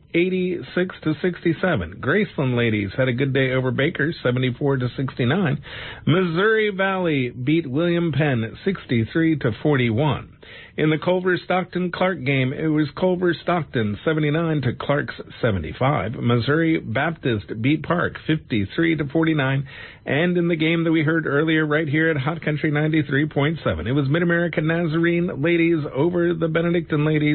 86-67. Graceland ladies had a good day over Baker, 74-69. Missouri Valley beat William Penn, 63-41. In the Culver-Stockton-Clark game, it was Culver-Stockton 79 to Clark's 75. Missouri Baptist beat Park 53-49. And in the game that we heard earlier right here at Hot Country 93.7, it was Mid-America Nazarene ladies over the Benedictine ladies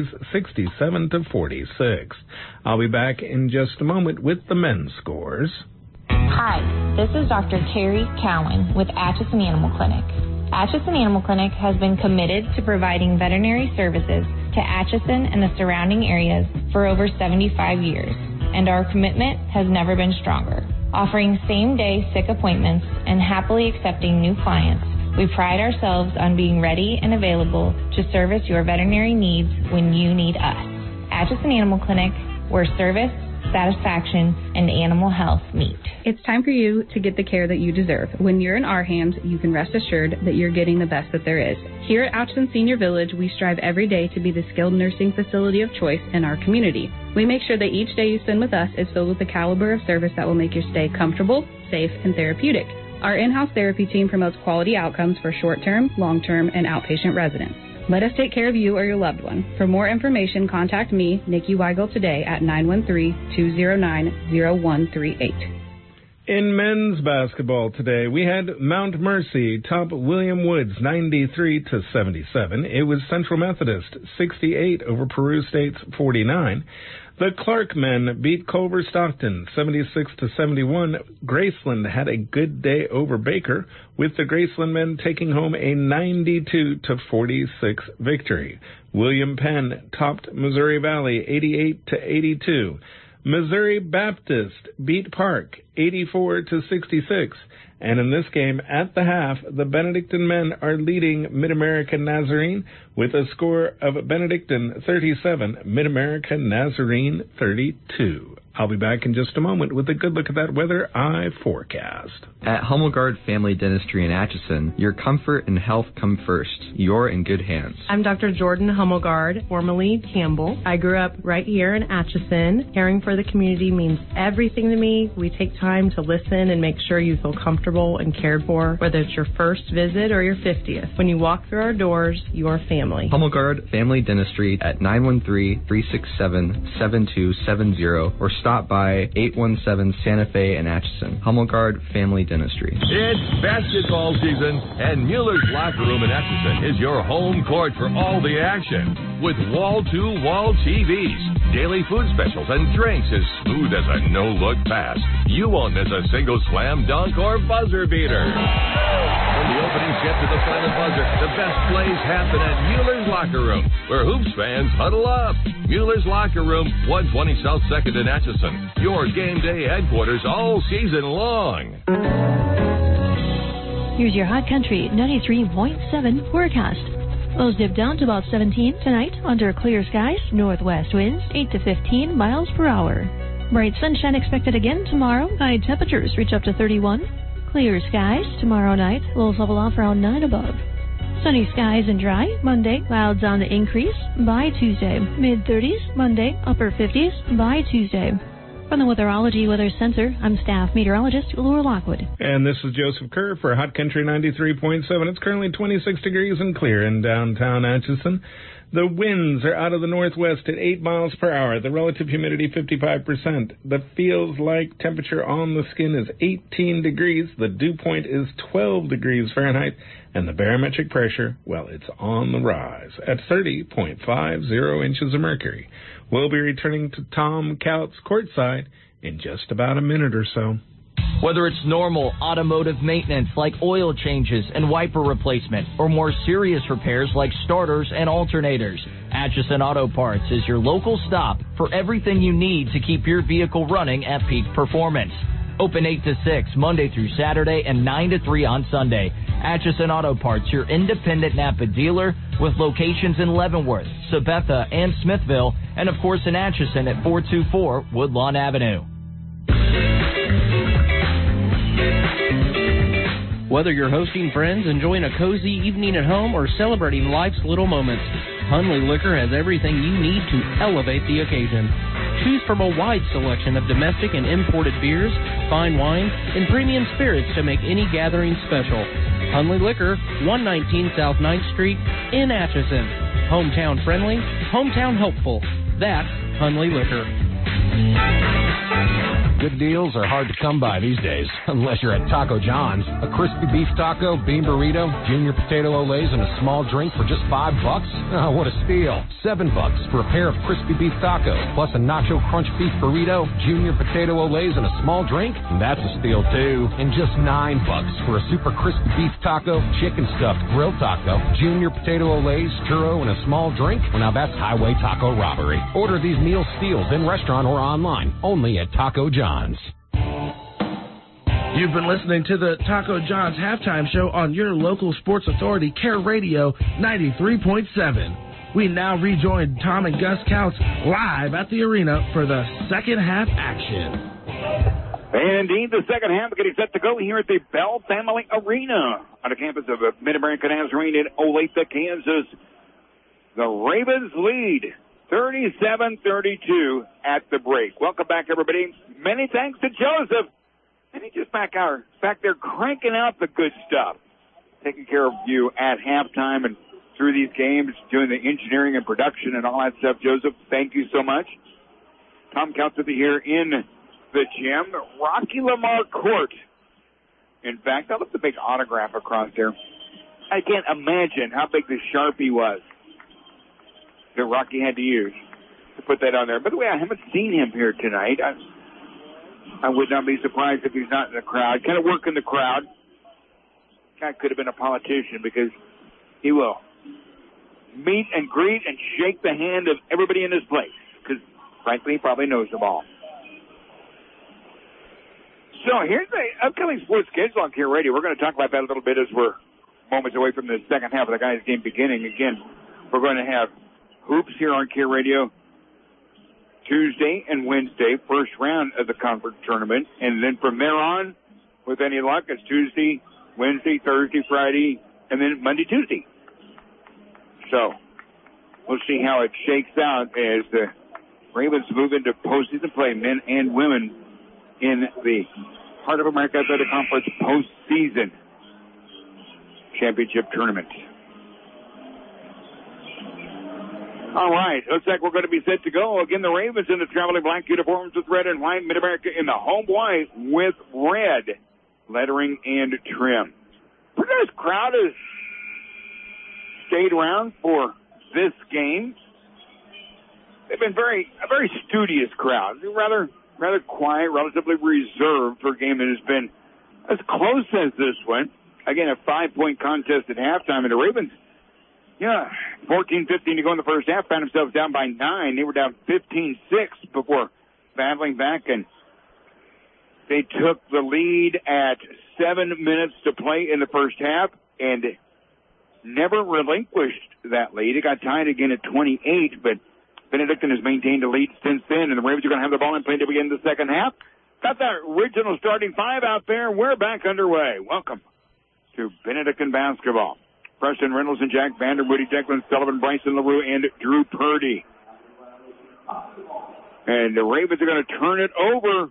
67-46. I'll be back in just a moment with the men's scores. Hi, this is Dr. Terry Cowan with Atchison Animal Clinic. Atchison Animal Clinic has been committed to providing veterinary services to Atchison and the surrounding areas for over 75 years, and our commitment has never been stronger. Offering same-day sick appointments and happily accepting new clients, we pride ourselves on being ready and available to service your veterinary needs when you need us. Atchison Animal Clinic, where service, satisfaction, and animal health meet. It's time for you to get the care that you deserve. When you're in our hands, you can rest assured that you're getting the best that there is. Here at Atchison Senior Village, we strive every day to be the skilled nursing facility of choice in our community. We make sure that each day you spend with us is filled with the caliber of service that will make your stay comfortable, safe, and therapeutic. Our in-house therapy team promotes quality outcomes for short-term, long-term, and outpatient residents. Let us take care of you or your loved one. For more information, contact me, Nikki Weigel, today at 913-209-0138. In men's basketball today, we had Mount Mercy top William Woods 93-77. It was Central Methodist 68 over Peru State's 49. The Clark men beat Culver-Stockton 76-71. Graceland had a good day over Baker, with the Graceland men taking home a 92-46 victory. William Penn topped Missouri Valley 88-82. Missouri Baptist beat Park 84-66. And in this game, at the half, the Benedictine men are leading Mid-America Nazarene with a score of Benedictine 37, Mid-America Nazarene 32. I'll be back in just a moment with a good look at that weather eye forecast. At Hummelgard Family Dentistry in Atchison, your comfort and health come first. You're in good hands. I'm Dr. Jordan Hummelgard, formerly Campbell. I grew up right here in Atchison. Caring for the community means everything to me. We take time to listen and make sure you feel comfortable and cared for, whether it's your first visit or your 50th. When you walk through our doors, you're family. Hummelgard Family Dentistry at 913-367-7270 or stop by 817 Santa Fe in Atchison. Hummelgard Family Dentistry. It's basketball season, and Mueller's Locker Room in Atchison is your home court for all the action. With wall-to-wall TVs, daily food specials, and drinks as smooth as a no-look pass. You won't miss a single slam dunk or buzzer beater. From the opening skip to the silent buzzer, the best plays happen at Mueller's Locker Room, where Hoops fans huddle up. Mueller's Locker Room, 120 South 2nd in Atchison. Your game day headquarters all season long. Here's your Hot Country 93.7 forecast. Lows dip down to about 17 tonight under clear skies. Northwest winds 8 to 15 miles per hour. Bright sunshine expected again tomorrow. High temperatures reach up to 31. Clear skies tomorrow night. Lows level off around 9 above. Sunny skies and dry. Monday, clouds on the increase by Tuesday. Mid-30s. Monday, upper 50s by Tuesday. From the Weatherology Weather Center, I'm staff meteorologist Laura Lockwood. And this is Joseph Kerr for Hot Country 93.7. It's currently 26 degrees and clear in downtown Atchison. The winds are out of the northwest at 8 miles per hour. The relative humidity 55%. The feels like temperature on the skin is 18 degrees. The dew point is 12 degrees Fahrenheit. And the barometric pressure, well, it's on the rise at 30.50 inches of mercury. We'll be returning to Tom Couts courtside in just about a minute or so. Whether it's normal automotive maintenance like oil changes and wiper replacement, or more serious repairs like starters and alternators, Atchison Auto Parts is your local stop for everything you need to keep your vehicle running at peak performance. Open 8 to 6 Monday through Saturday and 9 to 3 on Sunday. Atchison Auto Parts, your independent Napa dealer with locations in Leavenworth, Sabetha, and Smithville, and of course in Atchison at 424 Woodlawn Avenue. Whether you're hosting friends, enjoying a cozy evening at home, or celebrating life's little moments, Hunley Liquor has everything you need to elevate the occasion. Choose from a wide selection of domestic and imported beers, fine wines, and premium spirits to make any gathering special. Hunley Liquor, 119 South 9th Street in Atchison. Hometown friendly, hometown helpful. That's Hunley Liquor. Good deals are hard to come by these days, unless you're at Taco John's. A crispy beef taco, bean burrito, junior potato olays, and a small drink for just $5? Oh, what a steal. $7 for a pair of crispy beef tacos, plus a nacho crunch beef burrito, junior potato olays, and a small drink? That's a steal, too. And just $9 for a super crispy beef taco, chicken stuffed grilled taco, junior potato olays, churro, and a small drink? Well, now that's highway taco robbery. Order these meal steals in restaurant or online, only at Taco John's. You've been listening to the Taco John's halftime show on your local sports authority, Care Radio 93.7. We now rejoin Tom and Gus Counts live at the arena for the second half action. And indeed, the second half getting set to go here at the Bell Family Arena on the campus of Mid-America Nazarene in Olathe, Kansas. The Ravens lead 37-32 at the break. Welcome back, everybody. Many thanks to Joseph. And he's just back there cranking out the good stuff. Taking care of you at halftime and through these games, doing the engineering and production and all that stuff. Joseph, thank you so much. Tom Counts with you here in the gym. Rocky Lamar Court. In fact, that looks a big autograph across there. I can't imagine how big the Sharpie was that Rocky had to use to put that on there. By the way, I haven't seen him here tonight. I would not be surprised if he's not in the crowd. Kind of working the crowd. Guy could have been a politician because he will meet and greet and shake the hand of everybody in his place because, frankly, he probably knows them all. So here's the upcoming sports schedule on Care Radio. We're going to talk about that a little bit as we're moments away from the second half of the guys' game beginning. Again, we're going to have hoops here on Care Radio Tuesday and Wednesday, first round of the conference tournament. And then from there on, with any luck, it's Tuesday, Wednesday, Thursday, Friday, and then Monday, Tuesday. So we'll see how it shakes out as the Ravens move into postseason play, men and women, in the Heart of America Athletic Conference postseason championship tournament. All right, looks like we're going to be set to go. Again, the Ravens in the traveling black uniforms with red and white. Mid-America in the home white with red lettering and trim. Pretty nice crowd has stayed around for this game. They've been a very studious crowd. Rather quiet, relatively reserved for a game that has been as close as this one. Again, a 5-point contest at halftime, and the Ravens, 14-15 to go in the first half, found themselves down by 9. They were down 15-6 before battling back, and they took the lead at 7 minutes to play in the first half and never relinquished that lead. It got tied again at 28, but Benedictine has maintained a lead since then, and the Ravens are going to have the ball in play to begin the second half. Got that original starting five out there. We're back underway. Welcome to Benedictine basketball. Preston Reynolds and Jack Vanderwoody, Declan Sullivan, Bryson LaRue, and Drew Purdy. And the Ravens are going to turn it over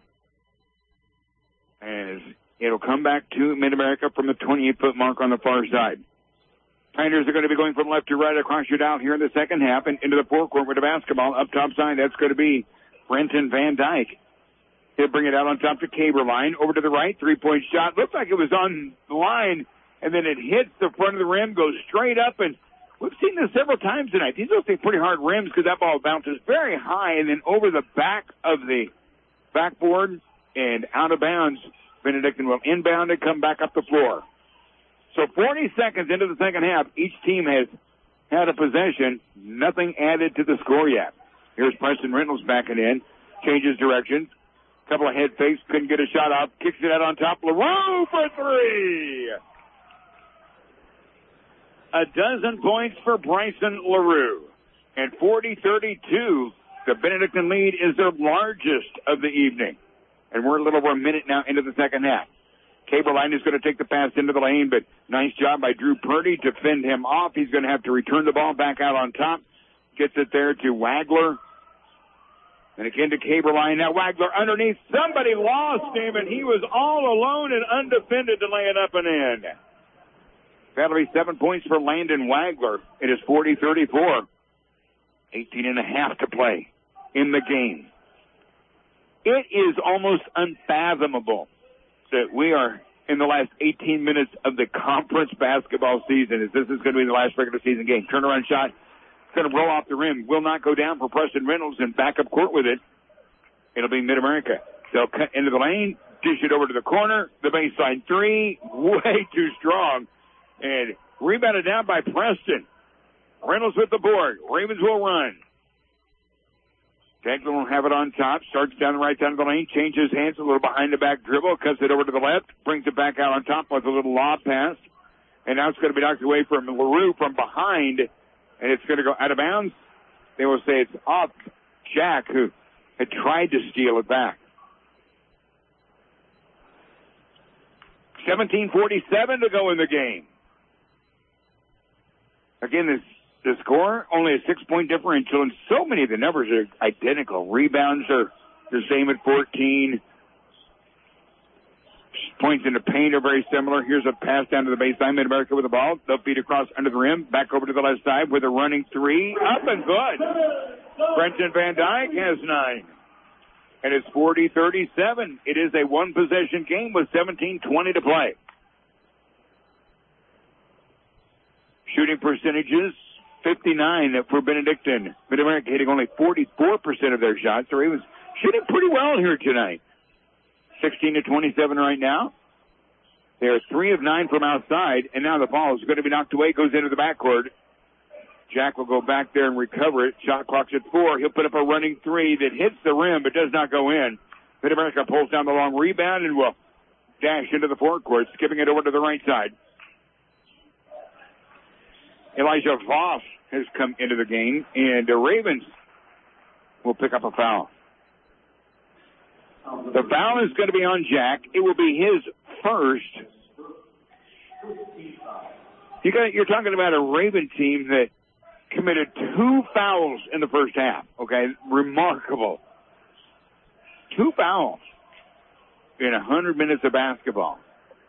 as it'll come back to Mid-America from the 28-foot mark on the far side. Tigers are going to be going from left to right across your dial here in the second half and into the forecourt with the basketball. Up top side, that's going to be Brenton Van Dyke. He'll bring it out on top to Caberline. Over to the right, three-point shot. Looked like it was on the line, and then it hits the front of the rim, goes straight up, and we've seen this several times tonight. These will be pretty hard rims because that ball bounces very high and then over the back of the backboard and out of bounds. Benedictine will inbound and come back up the floor. So 40 seconds into the second half, each team has had a possession, nothing added to the score yet. Here's Preston Reynolds backing in, changes directions, couple of head fakes, couldn't get a shot out, kicks it out on top. LaRue for three! A dozen points for Bryson LaRue. And 40-32, the Benedictine lead is their largest of the evening. And we're a little over a minute now into the second half. Caberline is going to take the pass into the lane, but nice job by Drew Purdy to fend him off. He's going to have to return the ball back out on top. Gets it there to Wagler. And again to Caberline. Now Wagler underneath. Somebody lost him, and he was all alone and undefended to lay it up and in. That'll be 7 points for Landon Wagler. It is 40-34. 18.5 to play in the game. It is almost unfathomable that we are in the last 18 minutes of the conference basketball season, as this is going to be the last regular season game. Turnaround shot, going to roll off the rim, will not go down for Preston Reynolds, and back up court with it. It'll be Mid-America. They'll cut into the lane, dish it over to the corner, the baseline three, way too strong, and rebounded down by Preston. Reynolds with the board. Ravens will run. Degler will have it on top, starts down the right side of the lane, changes hands, a little behind the back dribble, cuts it over to the left, brings it back out on top with a little lob pass. And now it's going to be knocked away from LaRue from behind, and it's going to go out of bounds. They will say it's off Jack, who had tried to steal it back. 17:47 to go in the game. Again, the score, only a 6-point differential, and so many of the numbers are identical. Rebounds are the same at 14. Points in the paint are very similar. Here's a pass down to the baseline. Mid-America with the ball. They'll feed across under the rim. Back over to the left side with a running three. Up and good. Brenton Van Dyke has 9. And it's 40-37. It is a one-possession game with 17:20 to play. Shooting percentages, 59 for Benedictine. Mid-America hitting only 44% of their shots. So he was shooting pretty well here tonight. 16-27 right now. They are 3 of 9 from outside, and now the ball is going to be knocked away, goes into the backcourt. Jack will go back there and recover it. Shot clock's at 4. He'll put up a running three that hits the rim but does not go in. Mid-America pulls down the long rebound and will dash into the forecourt, skipping it over to the right side. Elijah Voss has come into the game, and the Ravens will pick up a foul. The foul is going to be on Jack. It will be his first. You're talking about a Raven team that committed 2 fouls in the first half. Okay, remarkable. 2 fouls in 100 minutes of basketball.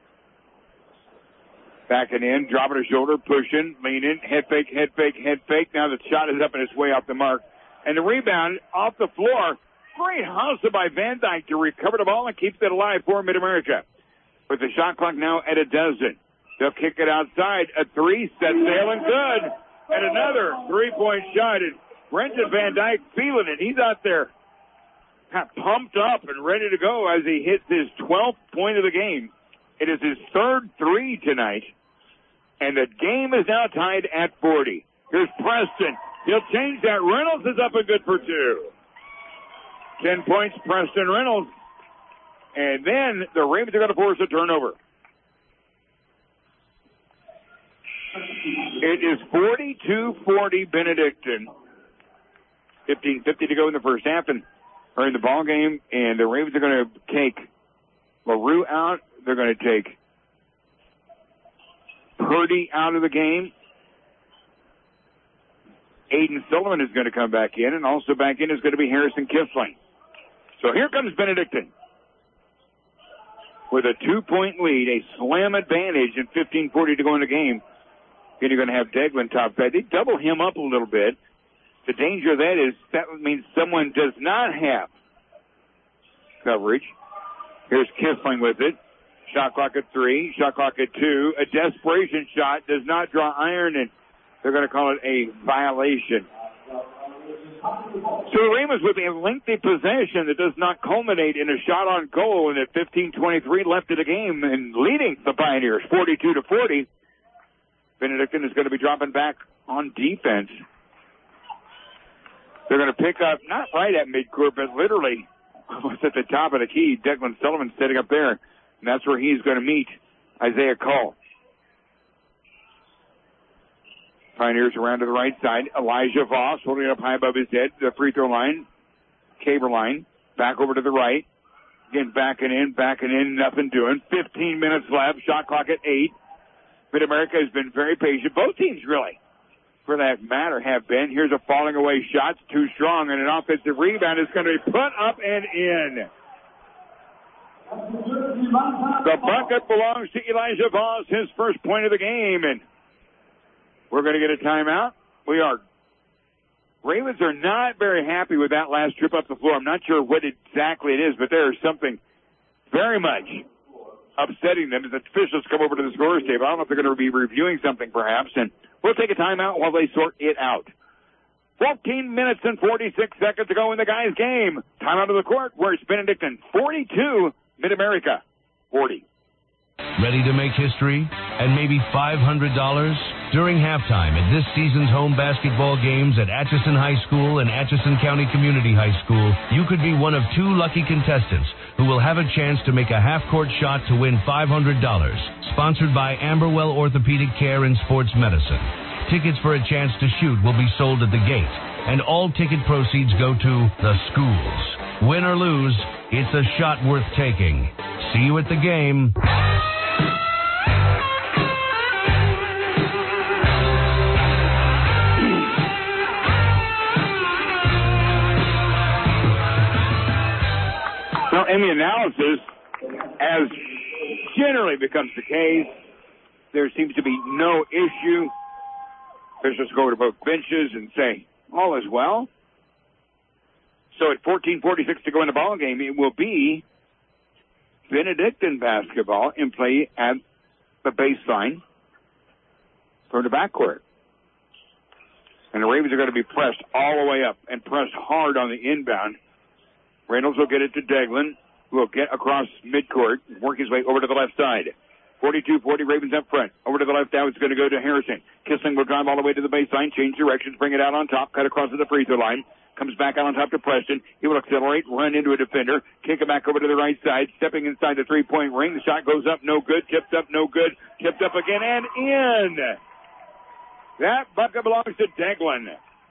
Backing in, dropping his shoulder, pushing, leaning, head fake, head fake, head fake. Now the shot is up and it's way off the mark. And the rebound off the floor. Great hustle by Van Dyke to recover the ball and keeps it alive for Mid-America. With the shot clock now at 12. They'll kick it outside. A 3, set sail and good. And another 3-point shot. And Brenton Van Dyke feeling it. He's out there pumped up and ready to go as he hits his 12th point of the game. It is his 3rd 3 tonight. And the game is now tied at 40. Here's Preston. He'll change that. Reynolds is up and good for 2. 10 points, Preston Reynolds. And then the Ravens are going to force a turnover. It is 42-40 Benedictine. 15:50 to go in the first half and are in the ball game. And the Ravens are going to take LaRue out. They're going to take Purdy out of the game. Aiden Sullivan is going to come back in, and also back in is going to be Harrison Kissling. So here comes Benedictine with a 2-point lead, a slam advantage, and 15:40 to go in the game. Then you're going to have Deglin top side. They double him up a little bit. The danger of that is that means someone does not have coverage. Here's Kissling with it. Shot clock at 3, shot clock at 2. A desperation shot, does not draw iron, and they're going to call it a violation. So the Ravens with a lengthy possession that does not culminate in a shot on goal, and at 15:23 left in the game and leading the Pioneers 42-40. Benedictine is going to be dropping back on defense. They're going to pick up, not right at midcourt, but literally almost at the top of the key. Declan Sullivan setting up there, and that's where he's going to meet Isaiah Cole. Pioneers around to the right side. Elijah Voss holding it up high above his head. The free throw line. Caber line. Back over to the right. Again, backing in, nothing doing. 15 minutes left. Shot clock at 8. Mid-America has been very patient. Both teams, really, for that matter, have been. Here's a falling away shot. Too strong, and an offensive rebound is going to be put up and in. The bucket belongs to Elijah Voss, his first point of the game, and we're going to get a timeout. Ravens are not very happy with that last trip up the floor. I'm not sure what exactly it is, but there is something very much upsetting them as the officials come over to the scorer's table. I don't know if they're going to be reviewing something perhaps, and we'll take a timeout while they sort it out. 14 minutes and 46 seconds to go in the guys' game. Timeout of the court where it's Benedictine 42, Mid-America 40. Ready to make history and maybe $500? During halftime at this season's home basketball games at Atchison High School and Atchison County Community High School, you could be one of 2 lucky contestants who will have a chance to make a half-court shot to win $500. Sponsored by Amberwell Orthopedic Care and Sports Medicine. Tickets for a chance to shoot will be sold at the gate, and all ticket proceeds go to the schools. Win or lose, it's a shot worth taking. See you at the game. Well, in the analysis, as generally becomes the case, there seems to be no issue. Officials go to both benches and say, all is well. So at 14:46 to go in the ball game, it will be Benedictine basketball in play at the baseline from the backcourt. And the Ravens are going to be pressed all the way up and pressed hard on the inbound. Reynolds will get it to Deglin, who will get across midcourt and work his way over to the left side. 42-40, Ravens up front. Over to the left now, it's going to go to Harrison. Kissling will drive all the way to the baseline, change directions, bring it out on top, cut across to the free throw line. Comes back out on top to Preston. He will accelerate, run into a defender, kick it back over to the right side, stepping inside the three-point ring. The shot goes up, no good. Tipped up, no good. Tipped up again and in. That bucket belongs to Deglin.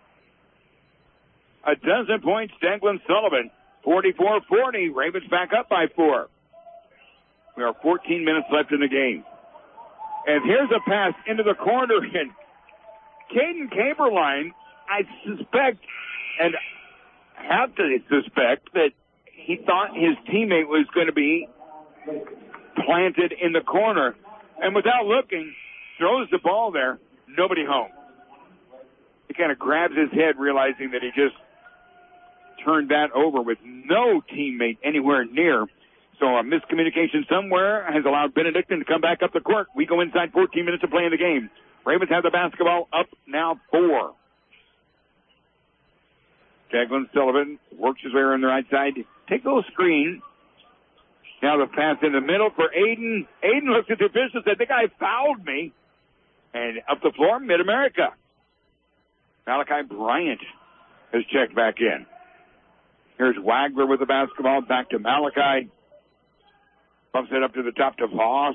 A dozen points, Deglin Sullivan. 44-40. Ravens back up by 4. We are 14 minutes left in the game. And here's a pass into the corner. And Caden Caberline, I suspect, and have to suspect, that he thought his teammate was going to be planted in the corner. And without looking, throws the ball there. Nobody home. He kind of grabs his head, realizing that he just turned that over with no teammate anywhere near. So a miscommunication somewhere has allowed Benedictine to come back up the court. We go inside 14 minutes to play in the game. Ravens have the basketball up now 4. Deglin Sullivan works his way around the right side. Take a little screen. Now the pass in the middle for Aiden. Aiden looks at the official and said, the guy fouled me. And up the floor, Mid-America. Malachi Bryant has checked back in. Here's Wagler with the basketball. Back to Malachi. Bumps it up to the top to Voss.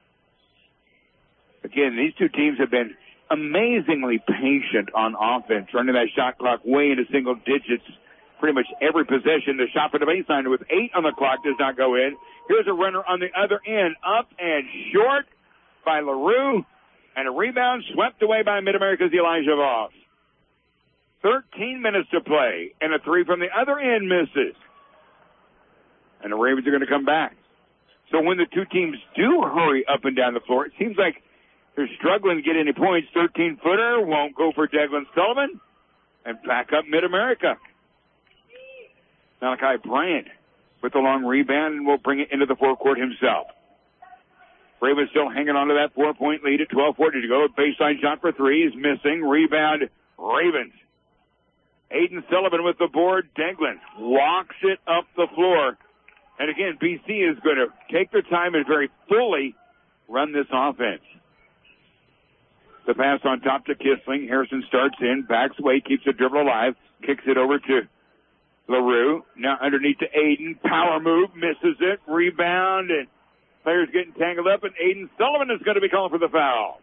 Again, these two teams have been amazingly patient on offense, running that shot clock way into single digits pretty much every possession. The shot for the baseline with 8 on the clock does not go in. Here's a runner on the other end, up and short by LaRue, and a rebound swept away by Mid-America's Elijah Voss. 13 minutes to play, and a 3 from the other end misses. And the Ravens are going to come back. So when the two teams do hurry up and down the floor, it seems like they're struggling to get any points. 13-footer won't go for Deglin Sullivan. And back up Mid-America. Malachi Bryant with the long rebound and will bring it into the forecourt himself. Ravens still hanging on to that 4-point lead at 12:40 to go. Baseline shot for 3 is missing. Rebound, Ravens. Aiden Sullivan with the board. Deglin walks it up the floor. And again, BC is going to take their time and very fully run this offense. The pass on top to Kissling. Harrison starts in, backs away, keeps the dribble alive, kicks it over to LaRue. Now underneath to Aiden. Power move, misses it, rebound, and players getting tangled up, and Aiden Sullivan is going to be calling for the foul.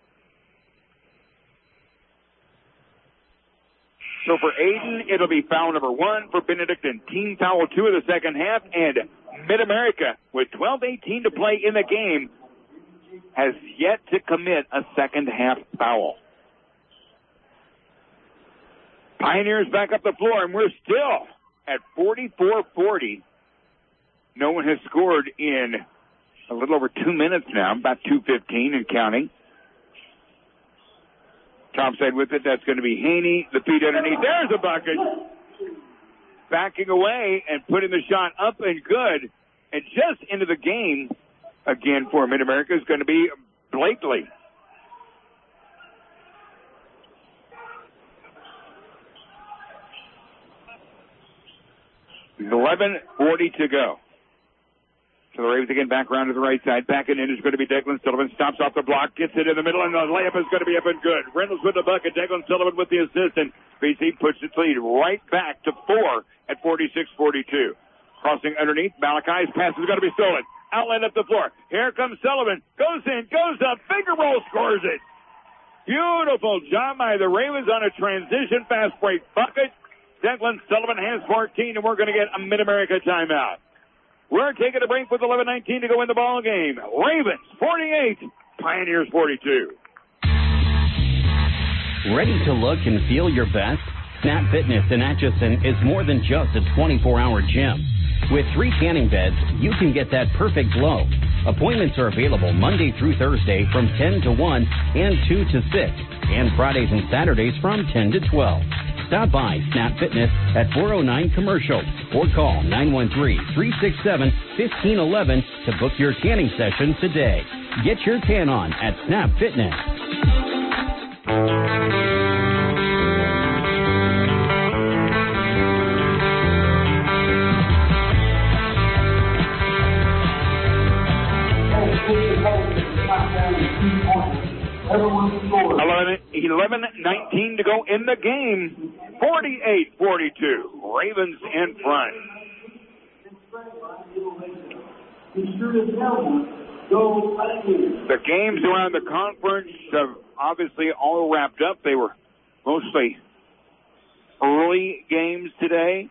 So for Aiden, it'll be foul number 1 for Benedictine. Team foul 2 of the second half, and Mid-America, with 12:18 to play in the game, has yet to commit a second half foul. Pioneers back up the floor, and we're still at 44-40. No one has scored in a little over 2 minutes now, about 2:15 and counting. Topside with it, that's going to be Haney. The feed underneath, there's a bucket. Backing away and putting the shot up and good. And just into the game, again for Mid-America, is going to be Blakely. $11:40 to go. So the Ravens again back around to the right side. Backing in is going to be Declan Sullivan. Stops off the block, gets it in the middle, and the layup is going to be up and good. Reynolds with the bucket. Declan Sullivan with the assist, and BC puts its lead right back to 4 at 46-42. Crossing underneath, Malachi's pass is going to be stolen. Outlet up the floor. Here comes Sullivan. Goes in, goes up, finger roll, scores it. Beautiful job by the Ravens on a transition fast break bucket. Declan Sullivan has 14, and we're going to get a Mid-America timeout. We're taking a break with 11:19 to go in the ball game. Ravens 48, Pioneers 42. Ready to look and feel your best? Snap Fitness in Atchison is more than just a 24-hour gym. With 3 tanning beds, you can get that perfect glow. Appointments are available Monday through Thursday from 10 to 1 and 2 to 6, and Fridays and Saturdays from 10 to 12. Stop by Snap Fitness at 409 Commercial or call 913-367-1511 to book your tanning session today. Get your tan on at Snap Fitness. Eleven 19 to go in the game. 48-42. Ravens in front. The games around the conference have obviously all wrapped up. They were mostly early games today.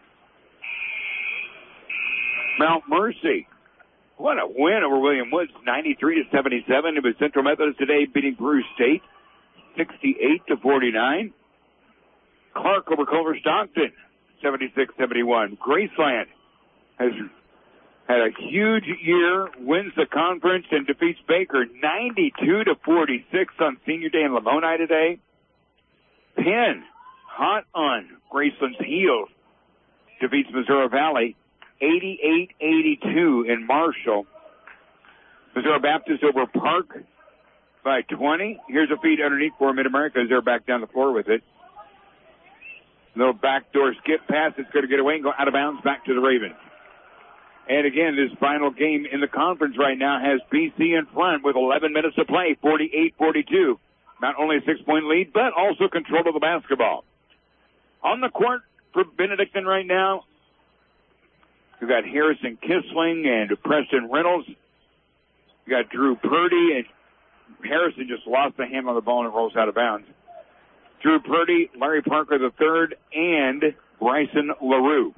Mount Mercy, what a win over William Woods, 93-77. It was Central Methodist today beating Peru State, 68-49. Clark over Culver Stockton, 76-71. Graceland has had a huge year, wins the conference, and defeats Baker 92-46 on Senior Day in Lamoni today. Penn, hot on Graceland's heels, defeats Missouri Valley 88-82 in Marshall. Missouri Baptist over Park by 20. Here's a feed underneath for Mid-America as they're back down the floor with it. Little backdoor skip pass. It's going to get away and go out of bounds back to the Ravens. And again, this final game in the conference right now has BC in front with 11 minutes to play, 48-42. Not only a 6-point lead, but also control of the basketball. On the court for Benedictine right now, we've got Harrison Kissling and Preston Reynolds. We got Drew Purdy, and Harrison just lost the handle on the ball and it rolls out of bounds. Drew Purdy, Larry Parker III, and Bryson LaRue.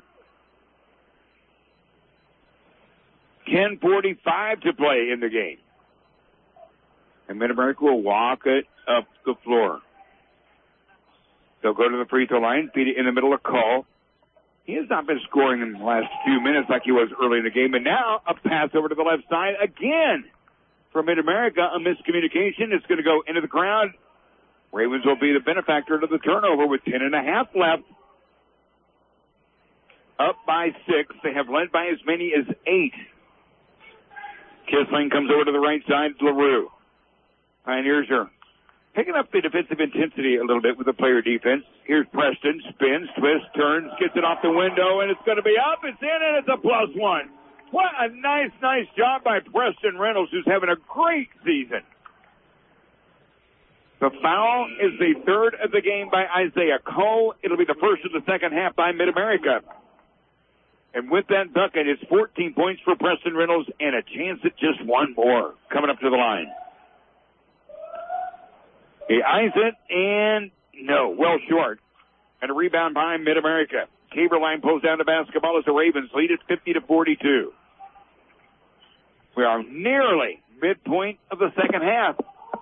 10:45 to play in the game. And Mid-America will walk it up the floor. They'll go to the free throw line, feed it in the middle of Cole. He has not been scoring in the last few minutes like he was early in the game. And now a pass over to the left side again for Mid-America. A miscommunication. It's going to go into the crowd. Ravens will be the benefactor of the turnover with 10.5 left. Up by 6. They have led by as many as 8. Kissling comes over to the right side. LaRue. Pioneers are picking up the defensive intensity a little bit with the player defense. Here's Preston, spins, twists, turns, gets it off the window, and it's going to be up. It's in, and it's a +1. What a nice job by Preston Reynolds, who's having a great season. The foul is the third of the game by Isaiah Cole. It'll be the first of the second half by Mid-America. And with that bucket, it's 14 points for Preston Reynolds and a chance at just one more coming up to the line. He eyes it, and no, well short. And a rebound by Mid-America. Caberline pulls down the basketball as the Ravens lead it 50-42. We are nearly midpoint of the second half.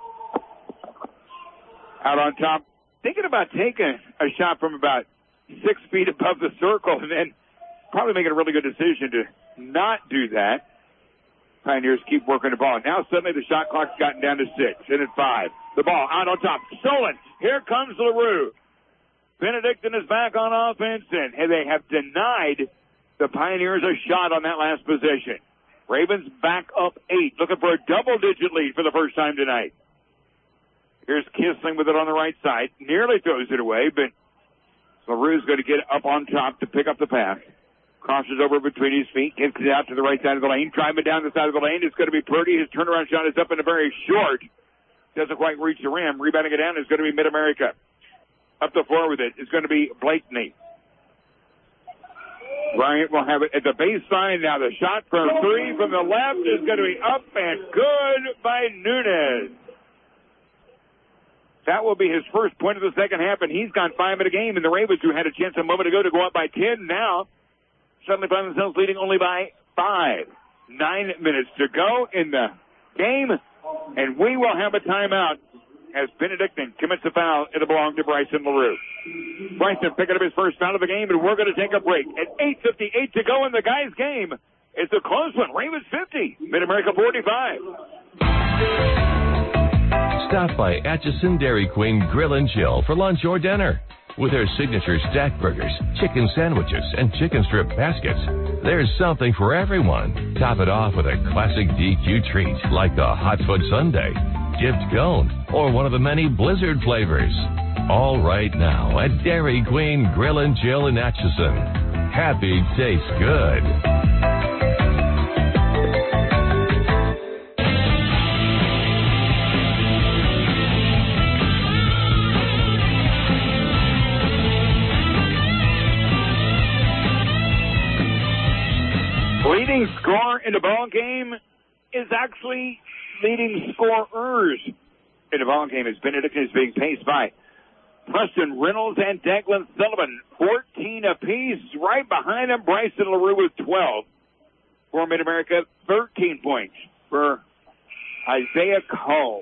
Out on top, thinking about taking a shot from about 6 feet above the circle and then probably making a really good decision to not do that. Pioneers keep working the ball. Now suddenly the shot clock's gotten down to 6, and at 5. The ball out on top. Stolen. Here comes LaRue. Benedictine is back on offense, and they have denied the Pioneers a shot on that last possession. Ravens back up 8, looking for a double-digit lead for the first time tonight. Here's Kissling with it on the right side. Nearly throws it away, but LaRue's going to get up on top to pick up the pass. Crosses over between his feet, kicks it out to the right side of the lane. Driving down the side of the lane, it's going to be Purdy. His turnaround shot is up in a very short. Doesn't quite reach the rim. Rebounding it down is going to be Mid-America. Up the floor with it is going to be Blakeney. Bryant will have it at the baseline. Now the shot from 3 from the left is going to be up and good by Nunez. That will be his first point of the second half, and he's gone 5 in a game. And the Ravens, who had a chance a moment ago to go up by 10, now suddenly find themselves leading only by 5. 9 minutes to go in the game, and we will have a timeout as Benedictine commits a foul. It'll belong to Bryson LaRue. Bryson picking up his first foul of the game, and we're going to take a break. At 8:58 to go in the guys' game, it's a close one. Ravens 50, Mid-America 45. Stop by Atchison Dairy Queen Grill and Chill for lunch or dinner. With their signature stack burgers, chicken sandwiches, and chicken strip baskets, there's something for everyone. Top it off with a classic DQ treat like the Hot Foot Sundae, dipped cone, or one of the many Blizzard flavors. All right now at Dairy Queen Grill and Chill in Atchison. Happy tastes good. Leading scorer in the ball game is actually leading scorers in the ball game as Benedictine is being paced by Preston Reynolds and Declan Sullivan, 14 apiece. Right behind them, Bryson LaRue with 12. For Mid-America, 13 points for Isaiah Cole.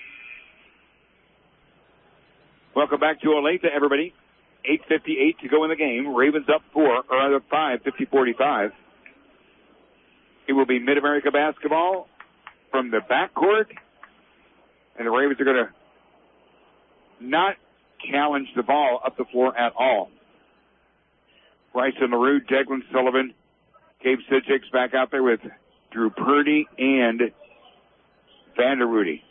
Welcome back to Olathe, everybody. 8:58 to go in the game. Ravens up 5, 50-45. It will be Mid-America basketball from the backcourt. And the Ravens are going to not challenge the ball up the floor at all. Bryson LaRue, Declan Sullivan, Gabe Sidchik's back out there with Drew Purdy and Vanderwoody.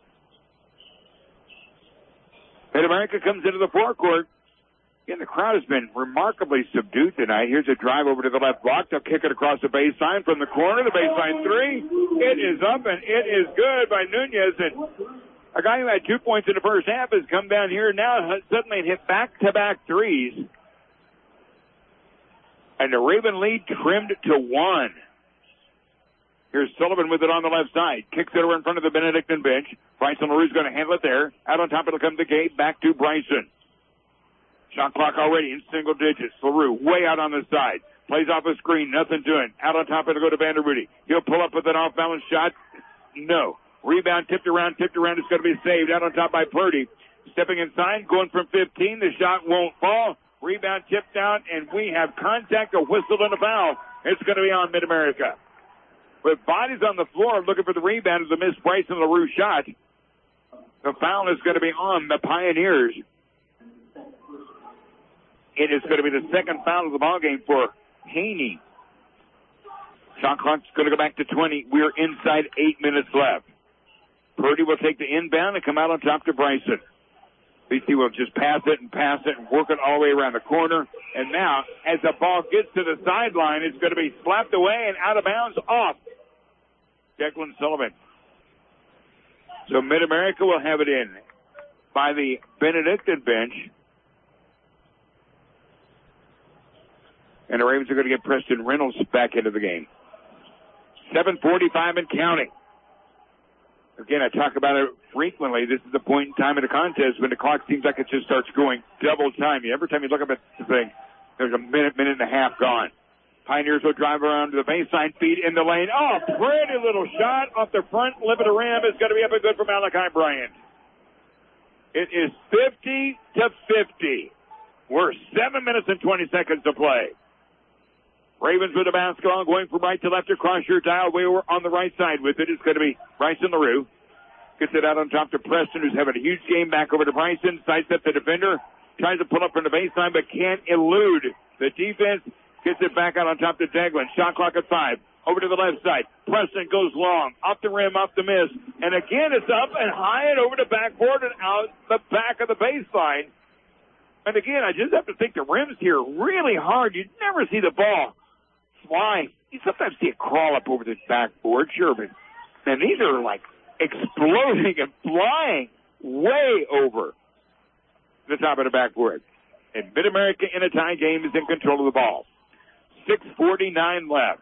Mid-America comes into the forecourt. Again, the crowd has been remarkably subdued tonight. Here's a drive over to the left block. They'll kick it across the baseline from the corner. The baseline 3. It is up, and it is good by Nunez. And a guy who had 2 points in the first half has come down here now suddenly and hit back-to-back threes. And the Raven lead trimmed to 1. Here's Sullivan with it on the left side. Kicks it over in front of the Benedictine bench. Bryson LaRue's going to handle it there. Out on top, it'll come to Gabe. Back to Bryson. Shot clock already in single digits. LaRue way out on the side. Plays off a screen. Nothing doing. Out on top, it'll go to Vanderwoody. He'll pull up with an off-balance shot. No. Rebound tipped around. It's going to be saved. Out on top by Purdy. Stepping inside, going from 15. The shot won't fall. Rebound tipped out, and we have contact, a whistle, and a foul. It's going to be on Mid-America. With bodies on the floor looking for the rebound of the missed Bryson LaRue shot, the foul is going to be on the Pioneers. It is going to be the second foul of the ballgame for Haney. Shot clock's going to go back to 20. We're inside 8 minutes left. Purdy will take the inbound and come out on top to Bryson. BC will just pass it and work it all the way around the corner. And now, as the ball gets to the sideline, it's going to be slapped away and out of bounds off Declan Sullivan. So Mid-America will have it in by the Benedictine bench. And the Ravens are going to get Preston Reynolds back into the game. 7:45 and counting. Again, I talk about it frequently. This is the point in time in the contest when the clock seems like it just starts going double time. Every time you look up at the thing, there's a minute and a half gone. Pioneers will drive around to the baseline, feed in the lane. Oh, pretty little shot off the front lip of the rim. It's going to be up and good for Malachi Bryant. It is 50-50. We're 7 minutes and 20 seconds to play. Ravens with the basketball, going from right to left across your dial. We were on the right side with it. It's going to be Bryson LaRue. Gets it out on top to Preston, who's having a huge game. Back over to Bryson. Sidestep the defender. Tries to pull up from the baseline, but can't elude the defense. Gets it back out on top to Declan. Shot clock at 5. Over to the left side. Preston goes long. Off the rim, off the miss. And again, it's up and high and over the backboard and out the back of the baseline. And again, I just have to think the rim's here really hard. You'd never see the ball fly. You sometimes see it crawl up over the backboard, sure, but man, these are like exploding and flying way over the top of the backboard. And Mid-America in a tie game is in control of the ball. 6:49 left.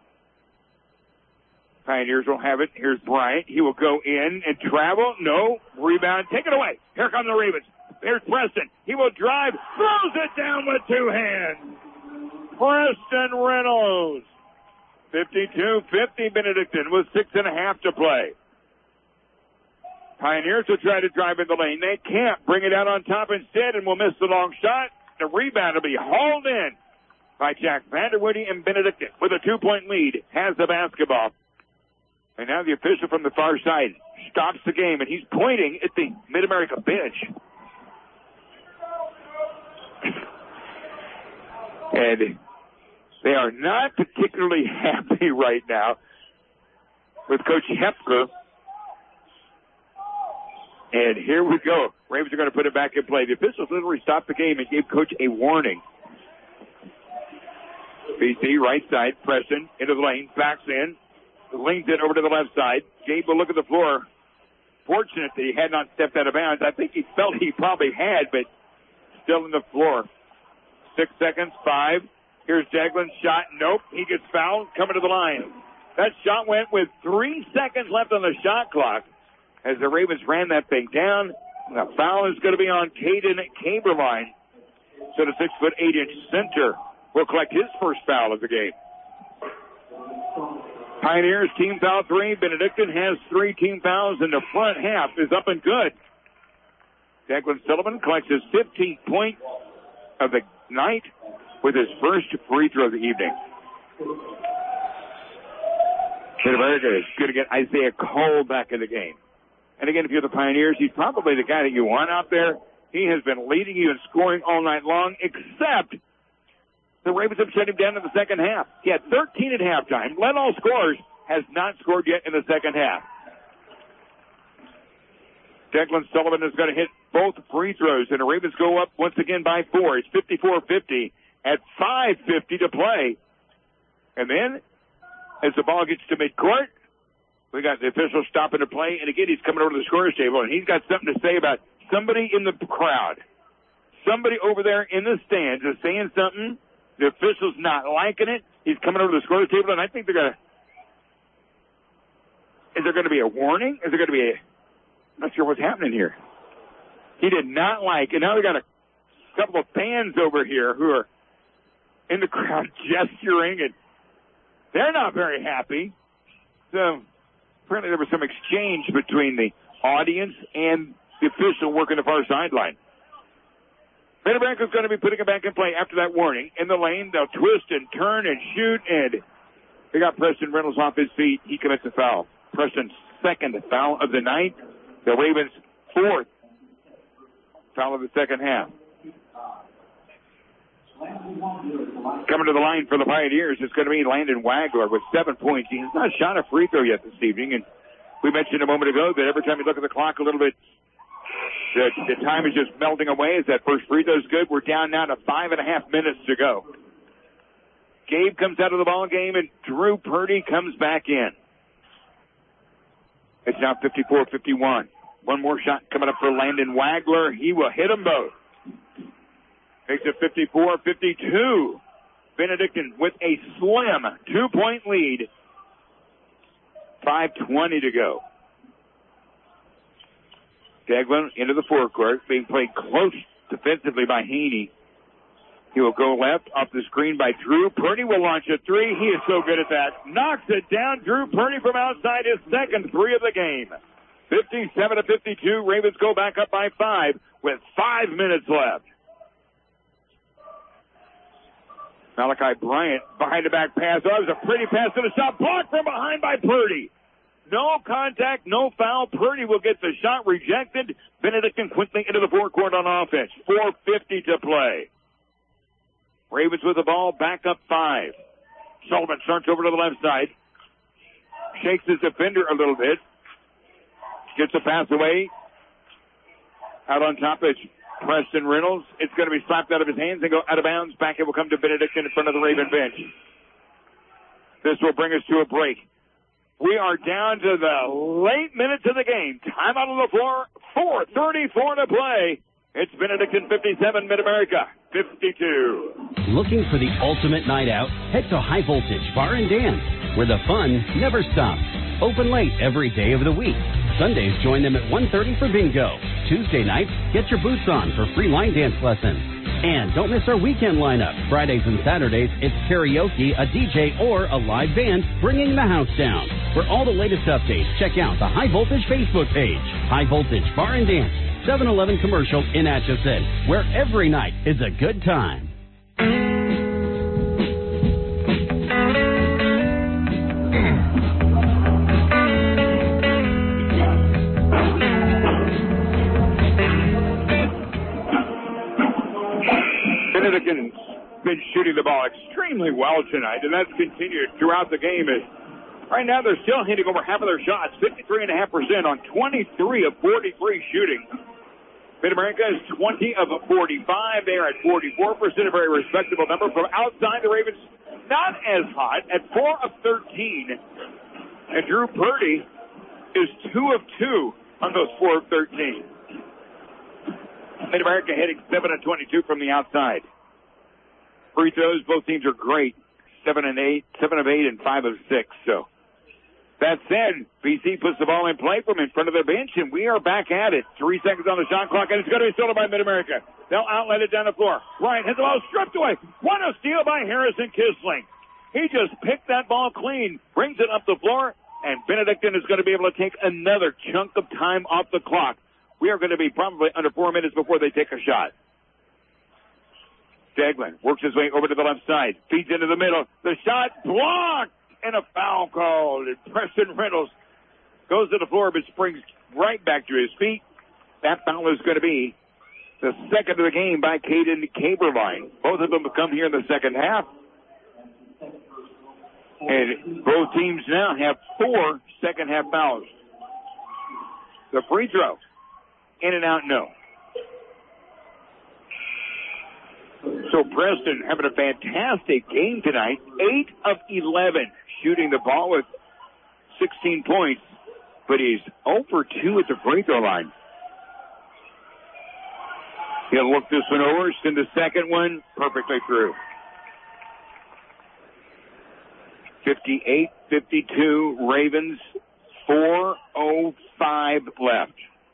Pioneers will have it. Here's Bryant. He will go in and travel. No. Rebound. Take it away. Here come the Ravens. Here's Preston. He will drive. Throws it down with two hands. Preston Reynolds. 52-50 Benedictine with 6.5 to play. Pioneers will try to drive in the lane. They can't. Bring it out on top instead and will miss the long shot. The rebound will be hauled in by Jack Vanderwoody, and Benedictine with a 2-point lead has the basketball. And now the official from the far side stops the game, and he's pointing at the Mid-America bench. And they are not particularly happy right now with Coach Hepker. And here we go. Ravens are going to put it back in play. The officials literally stopped the game and gave Coach a warning. BC, right side, Preston, into the lane, backs in, leans it over to the left side. Gabe will look at the floor. Fortunate that he had not stepped out of bounds. I think he felt he probably had, but still in the floor. 6 seconds, 5. Here's Declan's shot. Nope, he gets fouled, coming to the line. That shot went with 3 seconds left on the shot clock as the Ravens ran that thing down. The foul is going to be on Caden Caberline. So the 6'8" center will collect his first foul of the game. Pioneers team foul 3. Benedictine has 3 team fouls, and the front half is up and good. Declan Sullivan collects his 15th point of the night with his first free throw of the evening. Mid-America is going to get Isaiah Cole back in the game. And again, if you're the Pioneers, he's probably the guy that you want out there. He has been leading you in scoring all night long, except the Ravens have shut him down in the second half. He had 13 at halftime, led all scorers, has not scored yet in the second half. Declan Sullivan is going to hit both free throws, and the Ravens go up once again by 4. It's 54-50 at 5:50 to play. And then, as the ball gets to midcourt, we got the official stopping the play, and again, he's coming over to the scorer's table, and he's got something to say about somebody in the crowd. Somebody over there in the stands is saying something. The official's not liking it. He's coming over to the scorer's table, and I think they're going to... Is there going to be a warning? Is there going to be a... I'm not sure what's happening here. He did not like... And now we got a couple of fans over here who are in the crowd gesturing, and they're not very happy. So apparently there was some exchange between the audience and the official working the far sideline. Mid-America is going to be putting it back in play after that warning. In the lane, they'll twist and turn and shoot, and they got Preston Reynolds off his feet. He commits a foul. Preston's second foul of the night. The Ravens' fourth foul of the second half. Coming to the line for the Pioneers is going to be Landon Wagler with 7 points. He has not shot a free throw yet this evening, and We mentioned a moment ago that every time you look at the clock a little bit, the time is just melting away as that first free throw is good. We're down now to 5.5 minutes to go. Gabe comes out of the ball game, and Drew Purdy comes back in. It's now 54-51. One more shot coming up for Landon Wagler. He will hit them both. Makes it 54-52. Benedictine with a slim 2-point lead. 5:20 to go. Dagland into the forecourt, being played close defensively by Haney. He will go left, off the screen by Drew. Purdy will launch a three. He is so good at that. Knocks it down. Drew Purdy from outside, his second three of the game. 57-52. Ravens go back up by 5 with 5 minutes left. Malachi Bryant behind the back pass. Oh, it was a pretty pass to the shot. Blocked from behind by Purdy. No contact, no foul. Purdy will get the shot rejected. Benedictine quickly into the forecourt on offense. 4:50 to play. Ravens with the ball, back up 5. Sullivan starts over to the left side. Shakes his defender a little bit. Gets a pass away. Out on top is Preston Reynolds. It's going to be slapped out of his hands and go out of bounds. Back it will come to Benedictine in front of the Raven bench. This will bring us to a break. We are down to the late minutes of the game. Time out on the floor. 4:34 to play. It's Benedictine 57, Mid-America 52. Looking for the ultimate night out? Head to High Voltage Bar and Dance, where the fun never stops. Open late every day of the week. Sundays, join them at 1:30 for bingo. Tuesday nights, get your boots on for free line dance lessons. And don't miss our weekend lineup. Fridays and Saturdays, it's karaoke, a DJ, or a live band bringing the house down. For all the latest updates, check out the High Voltage Facebook page. High Voltage Bar and Dance, 7-Eleven commercial in Atchison, where every night is a good time. Benedictine's been shooting the ball extremely well tonight, and that's continued throughout the game. Right now, they're still hitting over half of their shots, 53.5% on 23 of 43 shooting. Mid-America is 20 of 45. They are at 44%, a very respectable number. From outside, the Ravens not as hot at 4 of 13. And Drew Purdy is 2 of 2 on those 4 of 13. Mid-America hitting 7 of 22 from the outside. Free throws, both teams are great. 7 of 8, and 5 of 6. So that said, BC puts the ball in play from in front of their bench, and we are back at it. 3 seconds on the shot clock, and it's going to be stolen by Mid-America. They'll outlet it down the floor. Ryan has the ball stripped away. What a steal by Harrison Kissling. He just picked that ball clean, brings it up the floor, and Benedictine is going to be able to take another chunk of time off the clock. We are going to be probably under 4 minutes before they take a shot. Dagland works his way over to the left side, feeds into the middle. The shot blocked, and a foul called. And Preston Reynolds goes to the floor but springs right back to his feet. That foul is going to be the second of the game by Caden Caberline. Both of them have come here in the second half. And both teams now have 4 second-half fouls. The free throw. In and out, no. So Preston having a fantastic game tonight. 8 of 11 shooting the ball with 16 points. But he's 0 for 2 at the free throw line. He'll look this one over, send the second one perfectly through. 58-52 Ravens. 4:05 left.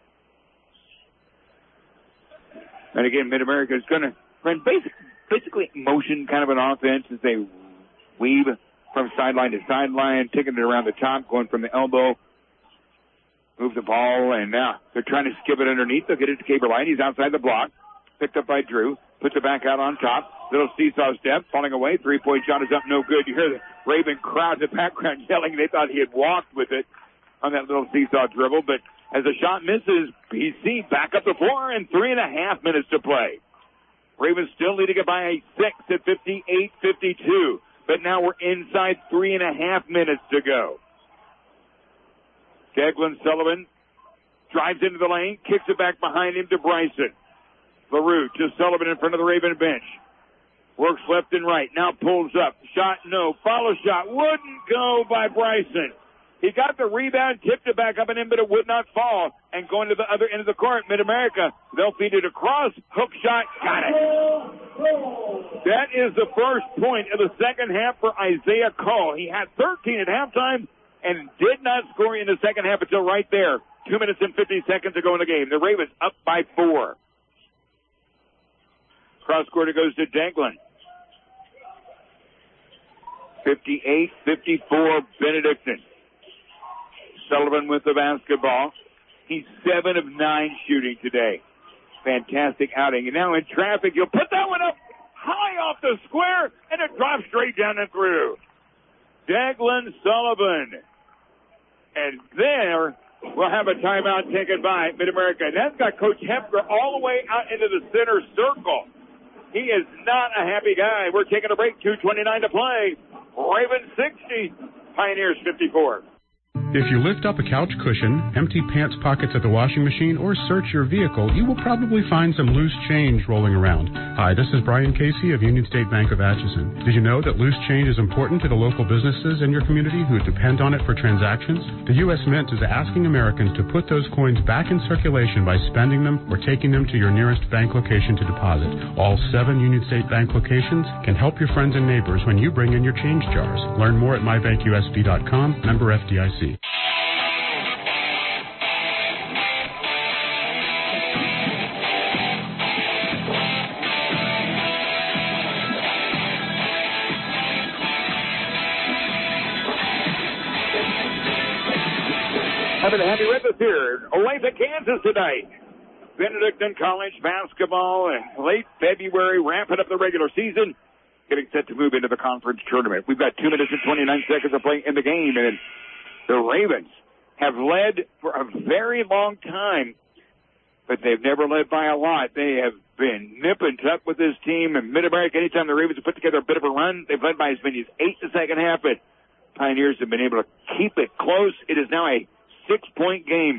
And again, Mid-America is going to run basically motion kind of an offense as they weave from sideline to sideline, taking it around the top, going from the elbow, move the ball, and now they're trying to skip it underneath. They'll get it to Caberline. He's outside the block, picked up by Drew, puts it back out on top. Little seesaw step, falling away. 3-point shot is up, no good. You hear the Raven crowd in the background yelling. They thought he had walked with it on that little seesaw dribble, but as the shot misses, BC back up the floor and 3.5 minutes to play. Ravens still leading it by 6 at 58-52. But now we're inside 3.5 minutes to go. Declan Sullivan drives into the lane, kicks it back behind him to Bryson. LaRue to Sullivan in front of the Raven bench. Works left and right. Now pulls up. Shot, no. Follow shot. Wouldn't go by Bryson. He got the rebound, tipped it back up and in, but it would not fall. And going to the other end of the court, Mid-America, they'll feed it across. Hook shot, got it. That is the first point of the second half for Isaiah Cole. He had 13 at halftime and did not score in the second half until right there. 2 minutes and 50 seconds to go in the game. The Ravens up by 4. Cross court it goes to Declan. 58-54 Benedictine. Sullivan with the basketball. He's 7 of 9 shooting today. Fantastic outing. And now in traffic, you'll put that one up high off the square, and it drops straight down and through. Declan Sullivan. And there, we'll have a timeout taken by Mid-America. And that's got Coach Hepker all the way out into the center circle. He is not a happy guy. We're taking a break. 2:29 to play. Ravens 60, Pioneers 54. If you lift up a couch cushion, empty pants pockets at the washing machine, or search your vehicle, you will probably find some loose change rolling around. Hi, this is Brian Casey of Union State Bank of Atchison. Did you know that loose change is important to the local businesses in your community who depend on it for transactions? The U.S. Mint is asking Americans to put those coins back in circulation by spending them or taking them to your nearest bank location to deposit. All 7 Union State Bank locations can help your friends and neighbors when you bring in your change jars. Learn more at mybankusb.com, member FDIC. Having a happy with us here. Olathe, Kansas tonight. Benedictine College basketball in late February, ramping up the regular season, getting set to move into the conference tournament. We've got 2 minutes and 29 seconds to play in the game, and the Ravens have led for a very long time, but they've never led by a lot. They have been nip and tuck with this team, and Mid-America, anytime the Ravens have put together a bit of a run, they've led by as many as 8 in the second half, but Pioneers have been able to keep it close. It is now a 6-point game.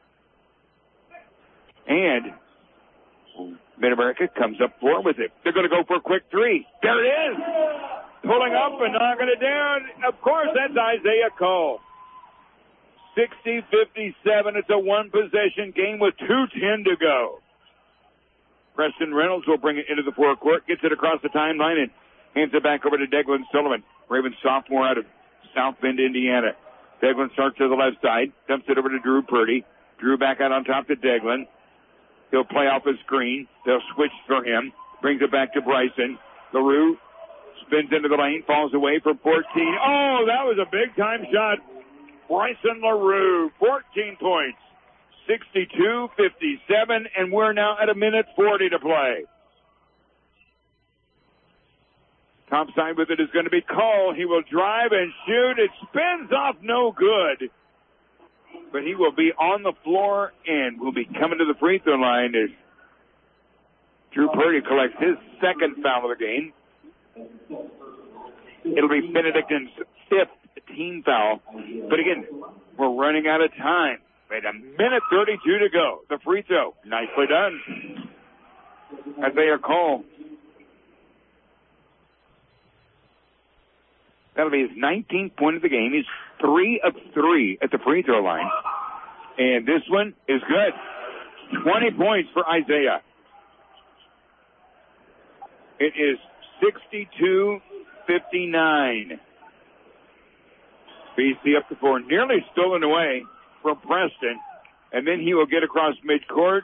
And Mid-America comes up 4 with it. They're going to go for a quick 3. There it is! Pulling up and knocking it down. Of course, that's Isaiah Cole. 60-57. It's a one-possession game with 2:10 to go. Preston Reynolds will bring it into the forecourt, gets it across the timeline, and hands it back over to Declan Sullivan. Ravens sophomore out of South Bend, Indiana. Declan starts to the left side, dumps it over to Drew Purdy. Drew back out on top to Declan. He'll play off a screen. They'll switch for him. Brings it back to Bryson. LaRue spins into the lane, falls away for 14. Oh, that was a big-time shot. Bryson LaRue, 14 points. 62-57, and we're now at 1:40 to play. Topside with it is going to be Cole. He will drive and shoot. It spins off, no good. But he will be on the floor and will be coming to the free throw line as Drew Purdy collects his second foul of the game. It'll be Benedictine's 5th team foul. But again, we're running out of time. Wait, 1:32 to go. The free throw. Nicely done. Isaiah Cole. That'll be his 19th point of the game. He's 3 of 3 at the free throw line. And this one is good. 20 points for Isaiah. It is 62-59. BC up to 4. Nearly stolen away from Preston. And then he will get across midcourt.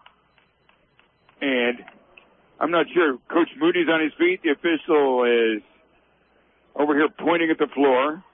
And I'm not sure. Coach Moody's on his feet. The official is over here pointing at the floor.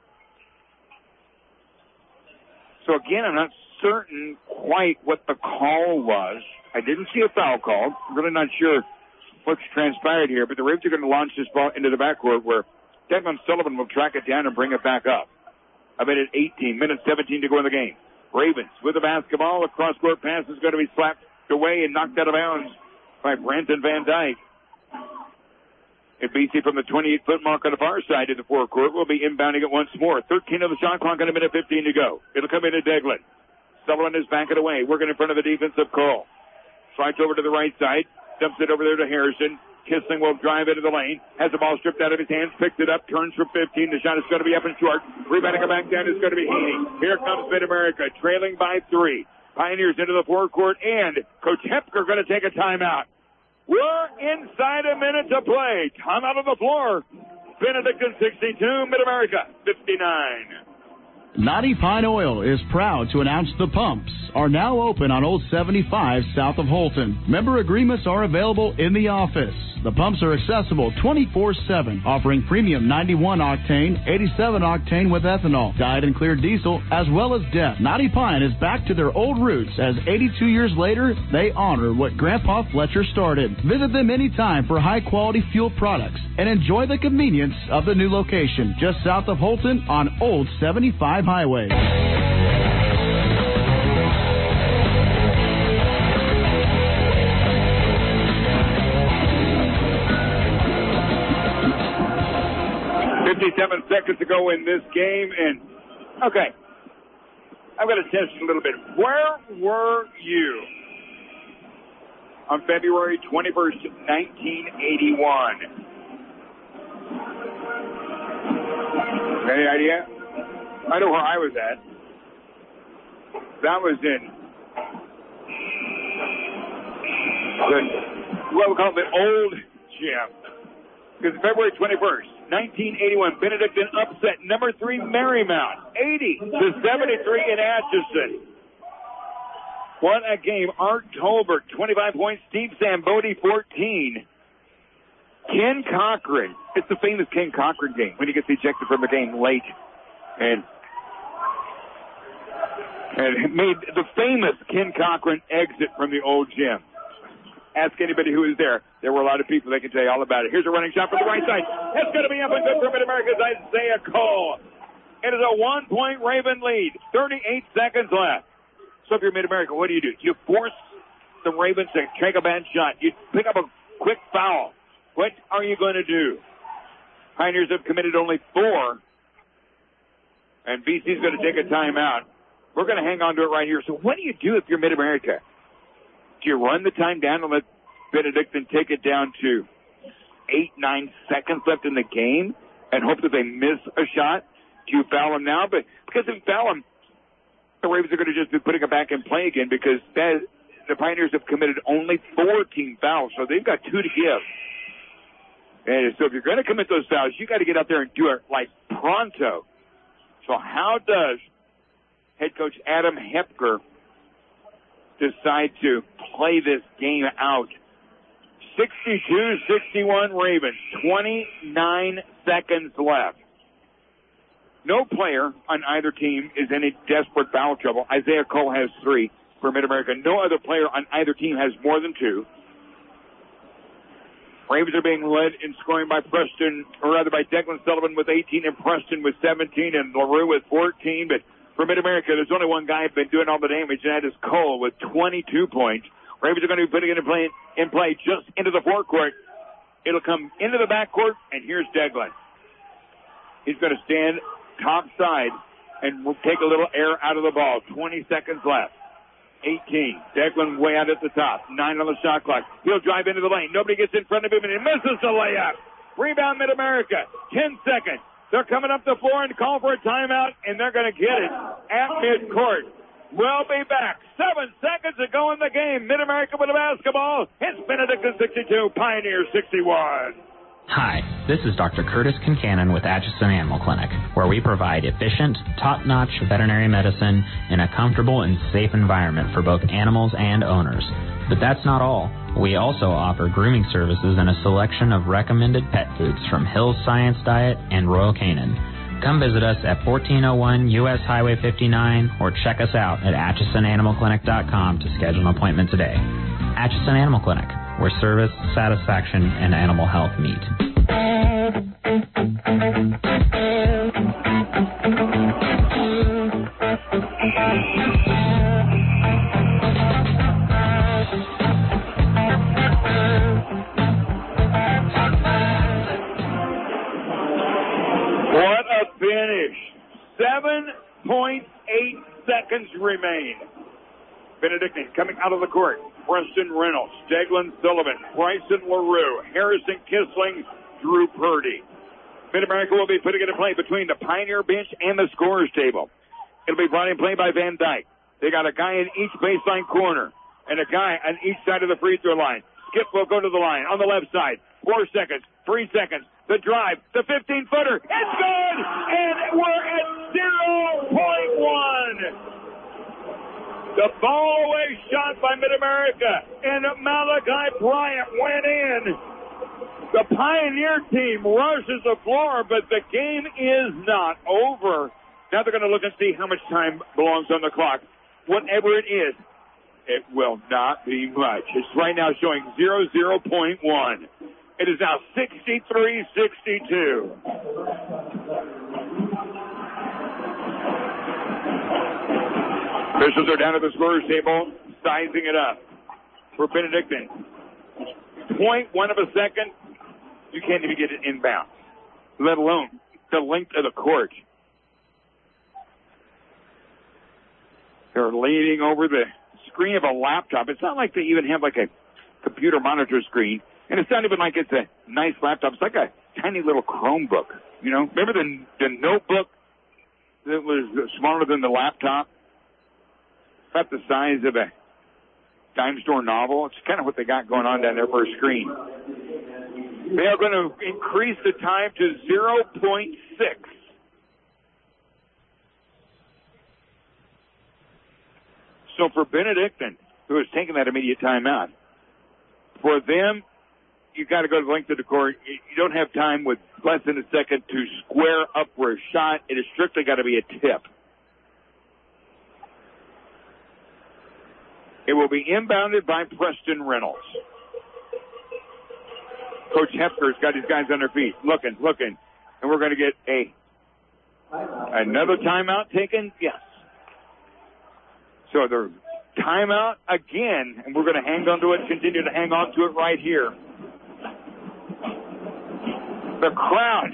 So again, I'm not certain quite what the call was. I didn't see a foul call. I'm really not sure what's transpired here, but the Ravens are going to launch this ball into the backcourt where Declan Sullivan will track it down and bring it back up. A minute 18, minute 17 to go in the game. Ravens with the basketball. A cross-court pass is going to be slapped away and knocked out of bounds by Brandon Van Dyke. And BC from the 28-foot mark on the far side of the forecourt will be inbounding it once more. 13 of the shot clock and a minute 15 to go. It'll come into Deglin. Sullivan is backing away, working in front of the defensive call. Slides over to the right side, dumps it over there to Harrison. Kissling will drive into the lane, has the ball stripped out of his hands, picks it up, turns for 15. The shot is going to be up and short. Rebounding it back down is going to be Heaney. Here comes Mid-America, trailing by 3. Pioneers into the forecourt, and Coach Hepker going to take a timeout. We're inside a minute to play. Timeout on the floor. Benedictine 62, Mid-America 59. Knotty Pine Oil is proud to announce the pumps are now open on Old 75 south of Holton. Member agreements are available in the office. The pumps are accessible 24/7, offering premium 91 octane, 87 octane with ethanol, dyed and clear diesel, as well as DEF. Knotty Pine is back to their old roots as 82 years later, they honor what Grandpa Fletcher started. Visit them anytime for high-quality fuel products and enjoy the convenience of the new location just south of Holton on Old 75 Highway. Seconds to go in this game, and okay, I'm going to test you a little bit. Where were you on February 21st, 1981? Any idea? I know where I was at. That was in what we call the old gym. Because February 21st, 1981, Benedictine upset number 3 Marymount, 80-73 in Atchison. What a game. Art Tolbert, 25 points. Steve Zambodi, 14. Ken Cochran. It's the famous Ken Cochran game when he gets ejected from the game late. And made the famous Ken Cochran exit from the old gym. Ask anybody who was there. There were a lot of people that can tell you all about it. Here's a running shot from the right side. That's going to be up and good for Mid-America's Isaiah Cole. It is a 1-point Raven lead. 38 seconds left. So if you're Mid-America, what do? You force the Ravens to take a bad shot. You pick up a quick foul. What are you going to do? Pioneers have committed only 4. And BC's going to take a timeout. We're going to hang on to it right here. So what do you do if you're Mid-America? Do you run the time down and let Benedictine take it down to 8-9 seconds left in the game and hope that they miss a shot? Do you foul them now? But because if you foul them, the Ravens are going to just be putting it back in play again because the Pioneers have committed only 14 fouls, so they've got 2 to give. And so if you're going to commit those fouls, you got to get out there and do it like pronto. So how does head coach Adam Hepker decide to play this game out? 62-61 Ravens, 29 seconds left. No player on either team is in any desperate foul trouble. Isaiah Cole has 3 for Mid-America. No other player on either team has more than 2. Ravens are being led in scoring by by Declan Sullivan with 18 and Preston with 17 and LaRue with 14. But for Mid-America, there's only one guy who's been doing all the damage, and that is Cole with 22 points. Ravens are going to be putting it in play just into the forecourt. It'll come into the backcourt, and here's Deglin. He's going to stand top side and take a little air out of the ball. 20 seconds left. 18. Declan way out at the top. 9 on the shot clock. He'll drive into the lane. Nobody gets in front of him, and he misses the layup. Rebound Mid-America. 10 seconds. They're coming up the floor and call for a timeout, and they're going to get it at midcourt. We'll be back. 7 seconds to go in the game. Mid-America with the basketball. It's Benedictine 62, Pioneers 61. Hi, this is Dr. Curtis Kincannon with Atchison Animal Clinic, where we provide efficient, top-notch veterinary medicine in a comfortable and safe environment for both animals and owners. But that's not all. We also offer grooming services and a selection of recommended pet foods from Hill's Science Diet and Royal Canin. Come visit us at 1401 U.S. Highway 59 or check us out at AtchisonAnimalClinic.com to schedule an appointment today. Atchison Animal Clinic, where service, satisfaction, and animal health meet. finished. 7.8 seconds remain. Benedictine coming out of the court. Preston Reynolds, Daglin Sullivan, Bryson LaRue, Harrison Kissling, Drew Purdy. Mid-America will be putting it in play between the Pioneer bench and the scorer's table. It'll be brought in play by Van Dyke. They got a guy in each baseline corner and a guy on each side of the free throw line. Skip will go to the line on the left side. 4 seconds, 3 seconds. The drive, the 15-footer. It's good! And we're at 0.1. The fall-away shot by Mid-America, and Malachi Bryant went in. The Pioneer team rushes the floor, but the game is not over. Now they're going to look and see how much time belongs on the clock. Whatever it is, it will not be much. It's right now showing 0.1. It is now 63-62. Officials are down at the scorer's table, sizing it up. For Benedictine, 0.1 of a second, you can't even get it inbound, let alone the length of the court. They're leaning over the screen of a laptop. It's not like they even have like a computer monitor screen, and it's not even like it's a nice laptop. It's like a tiny little Chromebook. You know, remember the notebook that was smaller than the laptop? About the size of a dime store novel. It's kind of what they got going on down there for a screen. They are going to increase the time to 0.6. So for Benedictine, who has taken that immediate timeout, for them, you've got to go to the length of the court. You don't have time with less than a second to square up for a shot. It has strictly got to be a tip. It will be inbounded by Preston Reynolds. Coach Hefker's got his guys on their feet, looking, and we're going to get another timeout taken. Yes. So the timeout again, and we're going to hang on to it, continue to hang on to it right here. The crowd,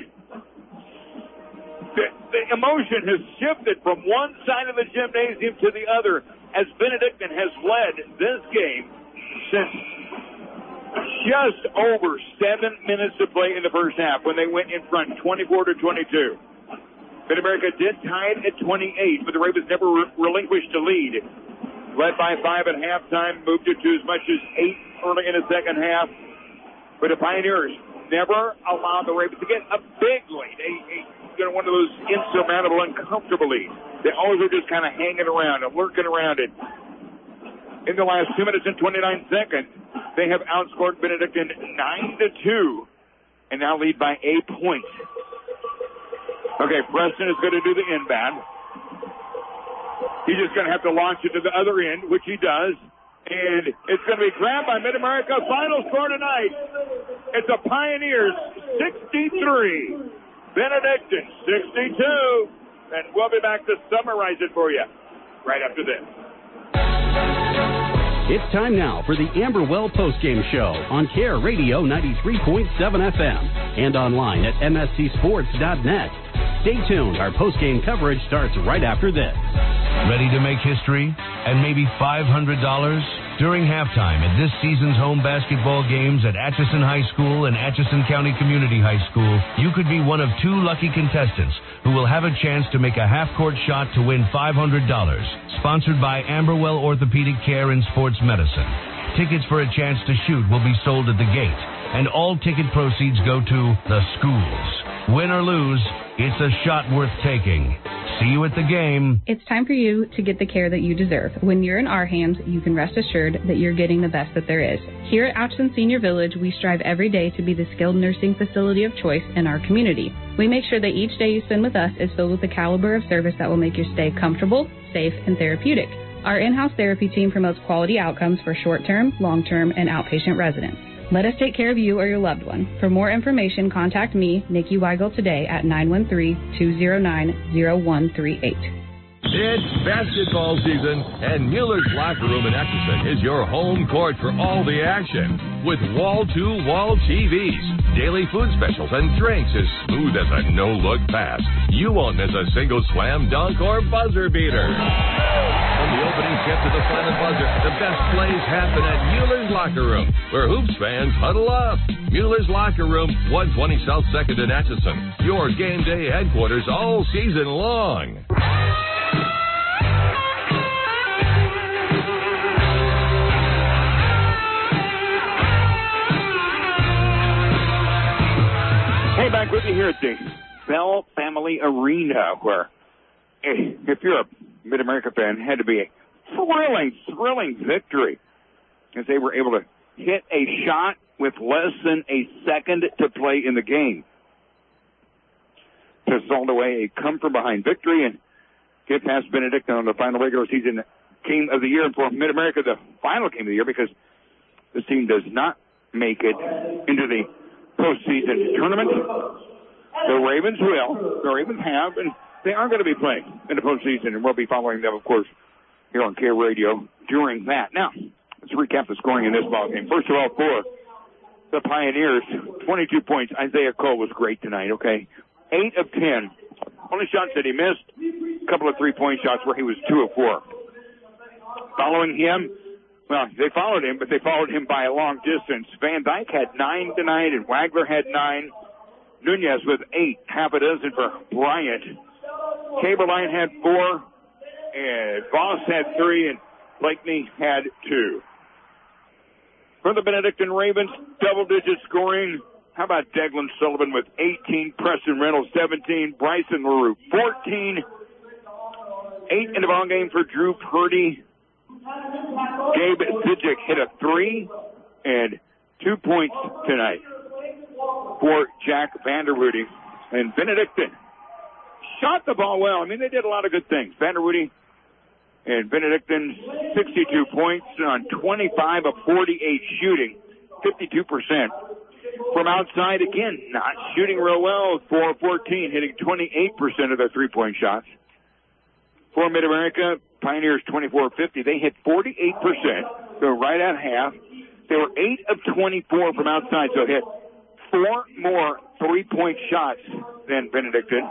the emotion has shifted from one side of the gymnasium to the other, as Benedictine has led this game since just over 7 minutes to play in the first half when they went in front 24-22. Mid-America did tie it at 28, but the Ravens never relinquished the lead. Led by 5 at halftime, moved it to as much as 8 early in the second half. But the Pioneers never allowed the Ravens to get a big lead, one of those insurmountable, uncomfortable leads. They always were just kind of hanging around and lurking around it. In the last 2 minutes and 29 seconds, they have outscored Benedictine 9-2 and now lead by a point. Okay, Preston is going to do the inbound. He's just going to have to launch it to the other end, which he does. And it's going to be grabbed by Mid-America. Final score tonight, it's the Pioneers 63, Benedictine 62. And we'll be back to summarize it for you right after this. It's time now for the Amberwell Postgame Show on Care Radio 93.7 FM and online at mscsports.net. Stay tuned. Our postgame coverage starts right after this. Ready to make history and maybe $500? During halftime at this season's home basketball games at Atchison High School and Atchison County Community High School, you could be one of 2 lucky contestants who will have a chance to make a half-court shot to win $500. Sponsored by Amberwell Orthopedic Care and Sports Medicine. Tickets for a chance to shoot will be sold at the gate, and all ticket proceeds go to the schools. Win or lose, it's a shot worth taking. See you at the game. It's time for you to get the care that you deserve. When you're in our hands, you can rest assured that you're getting the best that there is. Here at Atchison Senior Village, we strive every day to be the skilled nursing facility of choice in our community. We make sure that each day you spend with us is filled with the caliber of service that will make your stay comfortable, safe, and therapeutic. Our in-house therapy team promotes quality outcomes for short-term, long-term, and outpatient residents. Let us take care of you or your loved one. For more information, contact me, Nikki Weigel, today at 913-209-0138. It's basketball season, and Mueller's Locker Room in Atchison is your home court for all the action. With wall-to-wall TVs, daily food specials, and drinks as smooth as a no-look pass, you won't miss a single slam dunk or buzzer beater. From the opening tip to the final buzzer, the best plays happen at Mueller's Locker Room, where Hoops fans huddle up. Mueller's Locker Room, 120 South 2nd in Atchison. Your game day headquarters all season long. Hey, back with you here at the Bell Family Arena, where, if you're a Mid-America fan, it had to be a thrilling victory, as they were able to hit a shot with less than a second to play in the game to salt away a come-from-behind victory and get past Benedictine on the final regular season game of the year, and for Mid-America, the final game of the year, because this team does not make it into the postseason tournament. The Ravens will. The Ravens have, and they are going to be playing in the postseason, and we'll be following them, of course, here on K Radio during that. Now, let's recap the scoring in this ball game. First of all, for the Pioneers, 22 points. Isaiah Cole was great tonight, okay? 8 of 10. Only shots that he missed, a couple of three-point shots where he was 2 of 4. Following him, well, they followed him, but they followed him by a long distance. Van Dyke had 9 tonight, and Wagler had 9. Nunez with 8, half a dozen for Bryant. Caberline had 4, and Voss had 3, and Blakeney had 2. For the Benedictine Ravens, double-digit scoring. How about Declan Sullivan with 18, Preston Reynolds 17, Bryson LaRue 14, 8 in the ball game for Drew Purdy. Gabe Zijic hit a 3 and 2 points tonight for Jack Vanderwoody. And Benedictine shot the ball well. I mean, they did a lot of good things. Vanderwoody and Benedictine, 62 points on 25 of 48 shooting, 52%. From outside, again, not shooting real well, 4 of 14, hitting 28% of their three-point shots. For Mid-America, Pioneers 24-50. They hit 48%, so right at half. They were 8 of 24 from outside, so hit 4 more three-point shots than Benedictine.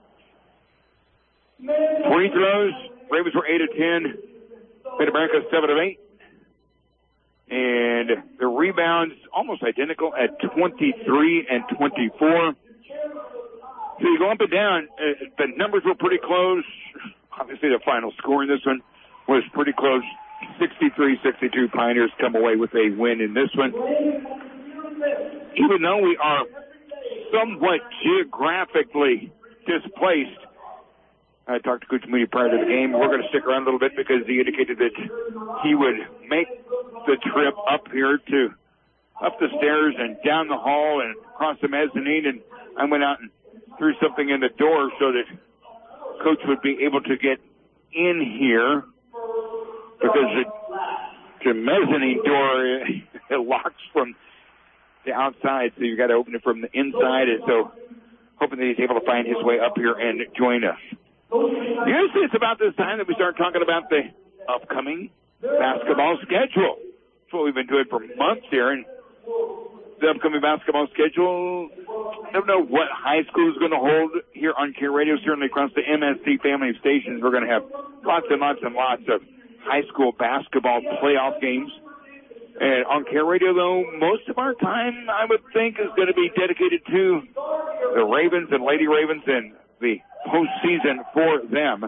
Free throws, Ravens were 8 of 10. Mid-America 7 of 8. And the rebounds almost identical at 23 and 24. So you go up and down, the numbers were pretty close. Obviously, the final score in this one was pretty close. 63-62. Pioneers come away with a win in this one. Even though we are somewhat geographically displaced, I talked to Coach Mooney prior to the game. We're going to stick around a little bit because he indicated that he would make the trip up here to up the stairs and down the hall and across the mezzanine. And I went out and threw something in the door so that Coach would be able to get in here because the mezzanine door, it locks from the outside, so you got to open it from the inside. And so hoping that he's able to find his way up here and join us. Usually it's about this time that we start talking about the upcoming basketball schedule. That's what we've been doing for months here. And the upcoming basketball schedule, I don't know what high school is going to hold here on K Radio. Certainly across the MSC family of stations, we're going to have lots and lots and lots of high school basketball playoff games. And on K Radio, though, most of our time, I would think, is going to be dedicated to the Ravens and Lady Ravens and the postseason for them.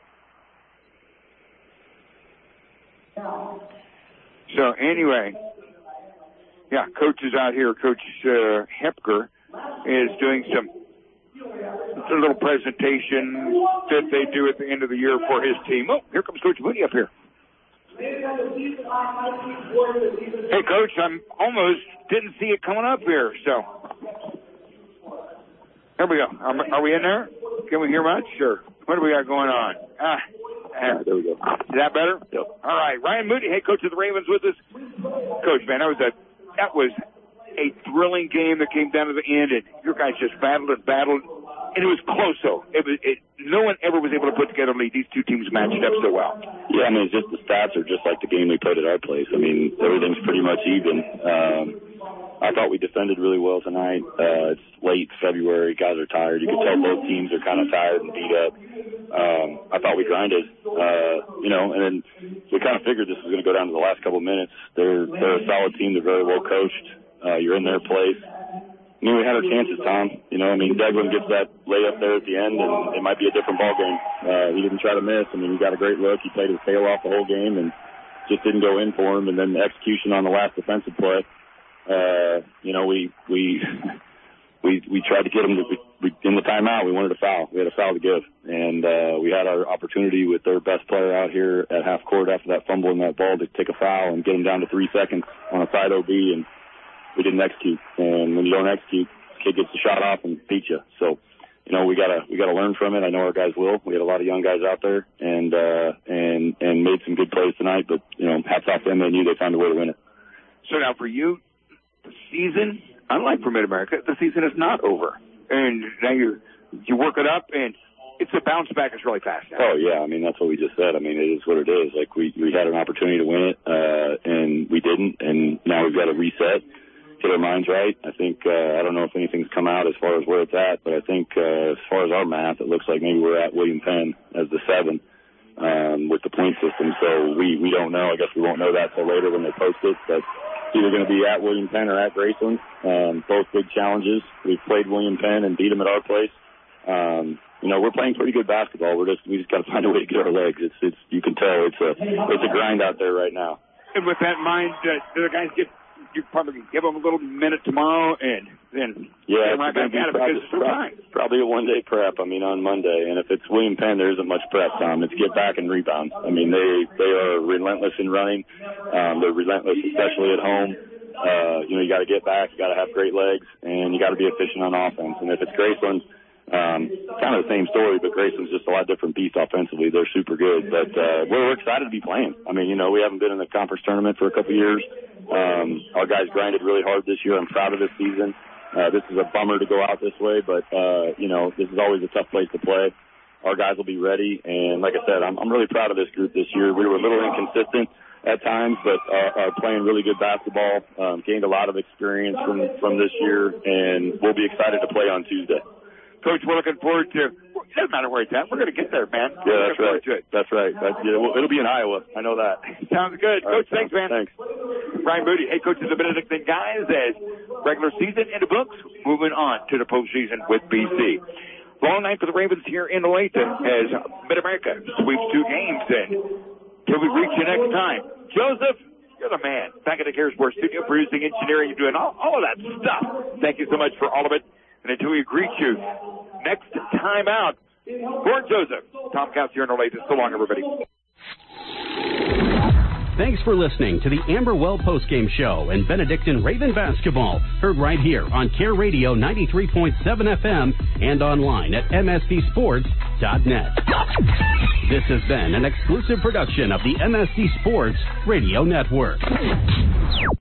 So anyway, yeah, Coach is out here. Coach Hepker is doing a little presentation that they do at the end of the year for his team. Oh, here comes Coach Mooney up here. Hey, Coach, I'm almost didn't see it coming up here, so there we go. Are we in there? Can we hear much? Sure. What do we got going on? There we go. Is that better? Yep. All right. Ryan Moody, head coach of the Ravens, with us. Coach, man, that was a thrilling game that came down to the end, and your guys just battled and battled. And it was close, though. No one ever was able to put together a lead. These two teams matched up so well. Yeah, I mean, it's just the stats are just like the game we played at our place. I mean, everything's pretty much even. I thought we defended really well tonight. It's late February. Guys are tired. You can tell both teams are kind of tired and beat up. I thought we grinded, and then we kind of figured this was going to go down to the last couple of minutes. They're a solid team. They're very well coached. You're in their place. I mean, we had our chances, Tom. Devlin gets that layup there at the end, and it might be a different ball game. He didn't try to miss. I mean, he got a great look. He played his tail off the whole game and just didn't go in for him. And then the execution on the last defensive play, we tried to get him in the timeout. We wanted a foul. We had a foul to give. And we had our opportunity with their best player out here at half court after that fumble and that ball to take a foul and get him down to 3 seconds on a side OB, and we didn't execute. And when you don't execute, the kid gets the shot off and beats you. So, we gotta learn from it. I know our guys will. We had a lot of young guys out there and made some good plays tonight, but, hats off to them. They knew they found a way to win it. So now for you, the season, unlike for Mid-America, the season is not over. And now you work it up, and it's a bounce back. It's really fast now. Oh, yeah. I mean, that's what we just said. I mean, it is what it is. Like, we had an opportunity to win it, and we didn't, and now we've got to reset, get our minds right. I think, I don't know if anything's come out as far as where it's at, but I think as far as our math, it looks like maybe we're at William Penn as the 7 with the point system. So we don't know. I guess we won't know that till later when they post it, but either going to be at William Penn or at Graceland. Both big challenges. We've played William Penn and beat them at our place. We're playing pretty good basketball. We just got to find a way to get our legs. It's you can tell it's a grind out there right now. And with that in mind, do the guys you probably give them a little minute tomorrow and then it's right back at it because it's time. Probably a one-day prep. I mean, on Monday, and if it's William Penn, there isn't much prep time. It's get back and rebound. I mean, they are relentless in running. They're relentless, especially at home. You got to get back. You got to have great legs, and you got to be efficient on offense. And if it's Graceland, kind of the same story, but Graceland's just a lot different beast offensively. They're super good, but we're excited to be playing. I mean, we haven't been in the conference tournament for a couple of years. Our guys grinded really hard this year. I'm proud of this season. This is a bummer to go out this way, but this is always a tough place to play. Our guys will be ready, and like I said, I'm really proud of this group this year. We were a little inconsistent at times, but are playing really good basketball. Gained a lot of experience from this year, and we'll be excited to play on Tuesday. Coach, we're looking forward to. It doesn't matter where it's at. We're going to get there, man. Yeah, that's right. That's right. It'll be in Iowa. I know that. Sounds good. Coach, thanks, man. Thanks. Brian Moody, head coach of the Benedictine guys, as regular season in the books, moving on to the postseason with BC. Long night for the Ravens here in Olathe as Mid-America sweeps 2 games. And till we reach you next time, Joseph, you're the man. Back at the Care Sports studio, producing, engineering, doing all of that stuff. Thank you so much for all of it. And until we greet you next time out, for Joseph, Tom Counts here in Olathe. So long, everybody. Thanks for listening to the Amberwell Postgame Show and Benedictine Raven Basketball, heard right here on Care Radio 93.7 FM and online at msdsports.net. This has been an exclusive production of the MSD Sports Radio Network.